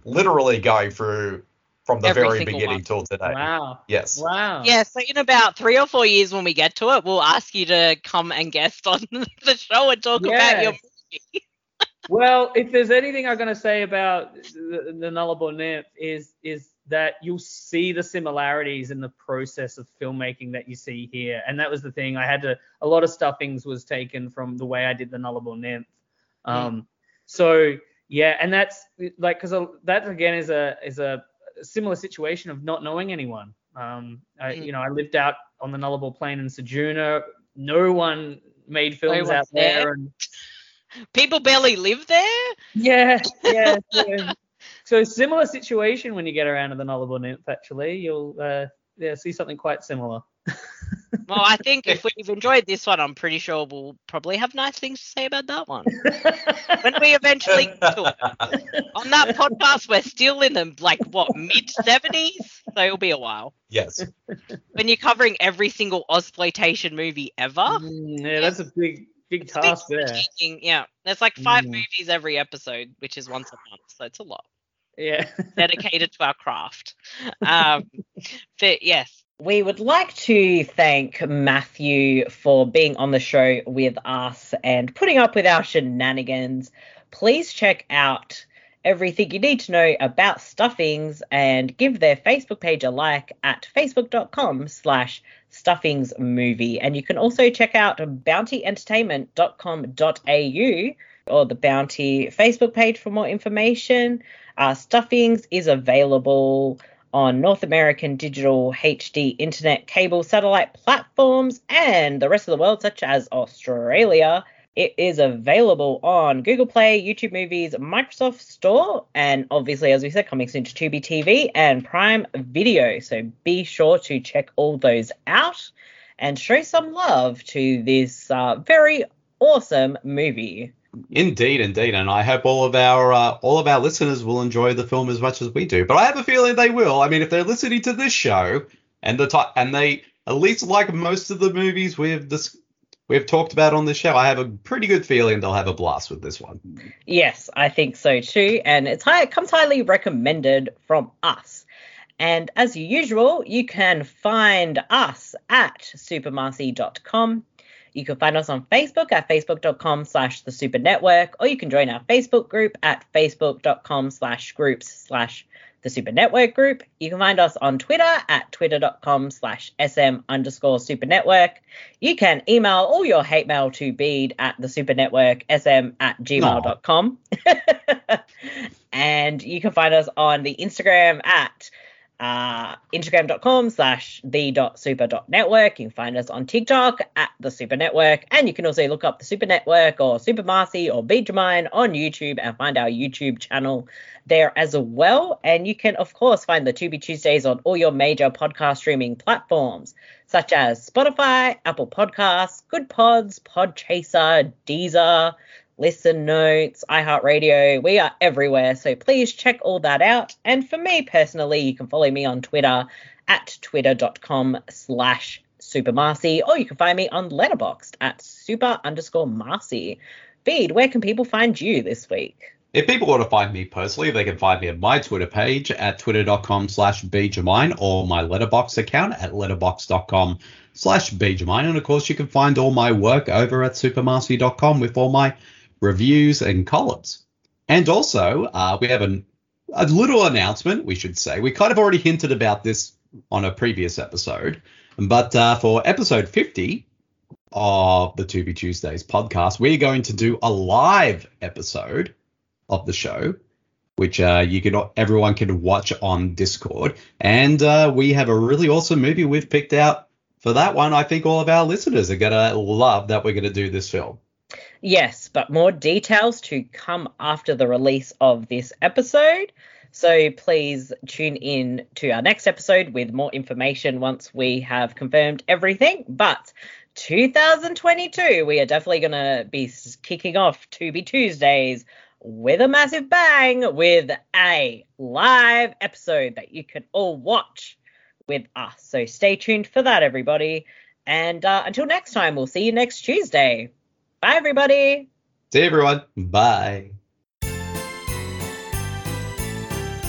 literally going through from the Every very single beginning one. till today. Wow. Yes. Wow. Yeah, so in about three or four years when we get to it, we'll ask you to come and guest on the show and talk about your Yes. movie. Well, if there's anything I'm going to say about the, the Nullable Nymph is is that you'll see the similarities in the process of filmmaking that you see here. And that was the thing. I had to, a lot of stuffings was taken from the way I did the Nullable Nymph. Um, so yeah, and that's like, cause that again is a, is a similar situation of not knowing anyone. Um, I, Mm. you know, I lived out on the Nullable Plain in Sejuna. No one made films one's out there. there. And People barely live there. yeah, yeah. So, so similar situation when you get around to the Nullable Nymph, actually. You'll uh, yeah, see something quite similar. Well, I think if we've enjoyed this one, I'm pretty sure we'll probably have nice things to say about that one. When we eventually get to it. On that podcast, we're still in the, like, what, mid-seventies? So it'll be a while. Yes. When you're covering every single Ozploitation movie ever. Mm, yeah, that's a big, big it's a big task there. undertaking, Yeah, there's like five Mm. movies every episode, which is once a month, so it's a lot. Yeah. Dedicated to our craft. Um, but yes. We would like to thank Matthew for being on the show with us and putting up with our shenanigans. Please check out everything you need to know about Stuffings and give their Facebook page a like at facebook.com slash Stuffings movie. And you can also check out bounty entertainment dot com dot a u or the Bounty Facebook page for more information. Uh, Stuffings is available on North American digital H D internet cable satellite platforms and the rest of the world, such as Australia. It is available on Google Play, YouTube Movies, Microsoft Store, and obviously, as we said, coming soon to Tubi T V and Prime Video. So be sure to check all those out and show some love to this uh, very awesome movie. Indeed, indeed, and I hope all of our uh, all of our listeners will enjoy the film as much as we do. But I have a feeling they will. I mean, if they're listening to this show and the t- and they at least like most of the movies we've dis- we've talked about on the show, I have a pretty good feeling they'll have a blast with this one. Yes, I think so too, and it's high, it comes highly recommended from us. And as usual, you can find us at super marcy dot com. You can find us on Facebook at facebook.com slash the super network, or you can join our Facebook group at facebook.com slash groups slash the super network group. You can find us on Twitter at twitter.com slash sm underscore super network. You can email all your hate mail to bead at the super network sm at gmail dot com. And you can find us on the Instagram at Uh, Instagram.com slash the dot super dot network. You can find us on TikTok at the Super Network, and you can also look up the Super Network or Super Marcy or Beat Your Mind on YouTube and find our YouTube channel there as well. And you can of course find the Tubi Tuesdays on all your major podcast streaming platforms such as Spotify, Apple Podcasts, Good Pods, Podchaser, Deezer, Listen Notes, iHeartRadio. We are everywhere, so please check all that out. And for me personally, you can follow me on Twitter at twitter.com slash supermarcy, or you can find me on Letterboxd at super underscore Marcy. Bede, where can people find you this week? If people want to find me personally, they can find me at my Twitter page at twitter.com slash bjamine or my Letterboxd account at letterboxd.com slash bjamine. And of course, you can find all my work over at supermarcy dot com with all my reviews and columns. And also, uh, we have an, a little announcement, we should say. We kind of already hinted about this on a previous episode, but uh, for episode fifty of the Tubi Tuesdays podcast, we're going to do a live episode of the show, which uh, you can everyone can watch on Discord. And uh, we have a really awesome movie we've picked out for that one. I think all of our listeners are going to love that we're going to do this film. Yes, but more details to come after the release of this episode. So please tune in to our next episode with more information once we have confirmed everything. But two thousand twenty-two, we are definitely going to be kicking off Tubi Tuesdays with a massive bang with a live episode that you can all watch with us. So stay tuned for that, everybody. And uh, until next time, we'll see you next Tuesday. Bye, everybody. See you, everyone. Bye.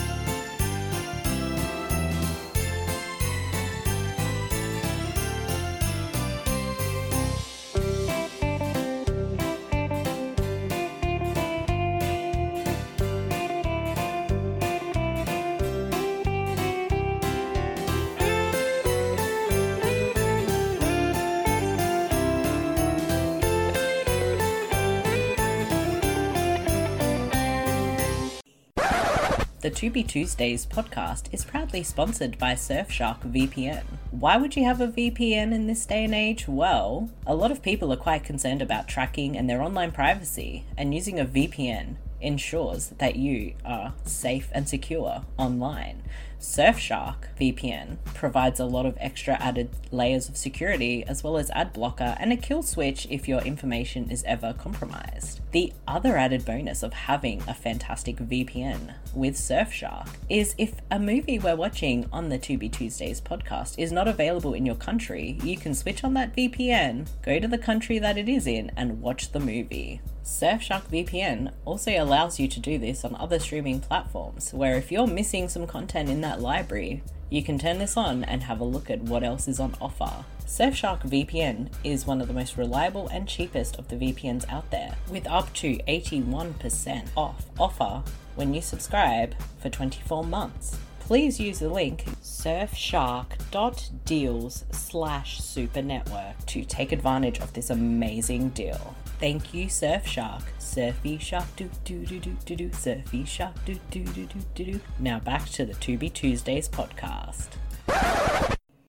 The To Be Tuesdays podcast is proudly sponsored by Surfshark V P N. Why would you have a V P N in this day and age? Well, a lot of people are quite concerned about tracking and their online privacy, and using a V P N ensures that you are safe and secure online. Surfshark V P N provides a lot of extra added layers of security, as well as ad blocker and a kill switch if your information is ever compromised. The other added bonus of having a fantastic V P N with Surfshark is if a movie we're watching on the To Be Tuesdays podcast is not available in your country, you can switch on that V P N, go to the country that it is in, and watch the movie. Surfshark V P N also allows you to do this on other streaming platforms, where if you're missing some content in that library, you can turn this on and have a look at what else is on offer. Surfshark V P N is one of the most reliable and cheapest of the V P Ns out there, with up to eighty-one percent off offer when you subscribe for twenty-four months. Please use the link surfshark.deals slash supernetwork to take advantage of this amazing deal. Thank you, Surfshark. Surfy shark do do do do do do. Surfy shark do do do do do do. Now back to the To Be Tuesdays podcast.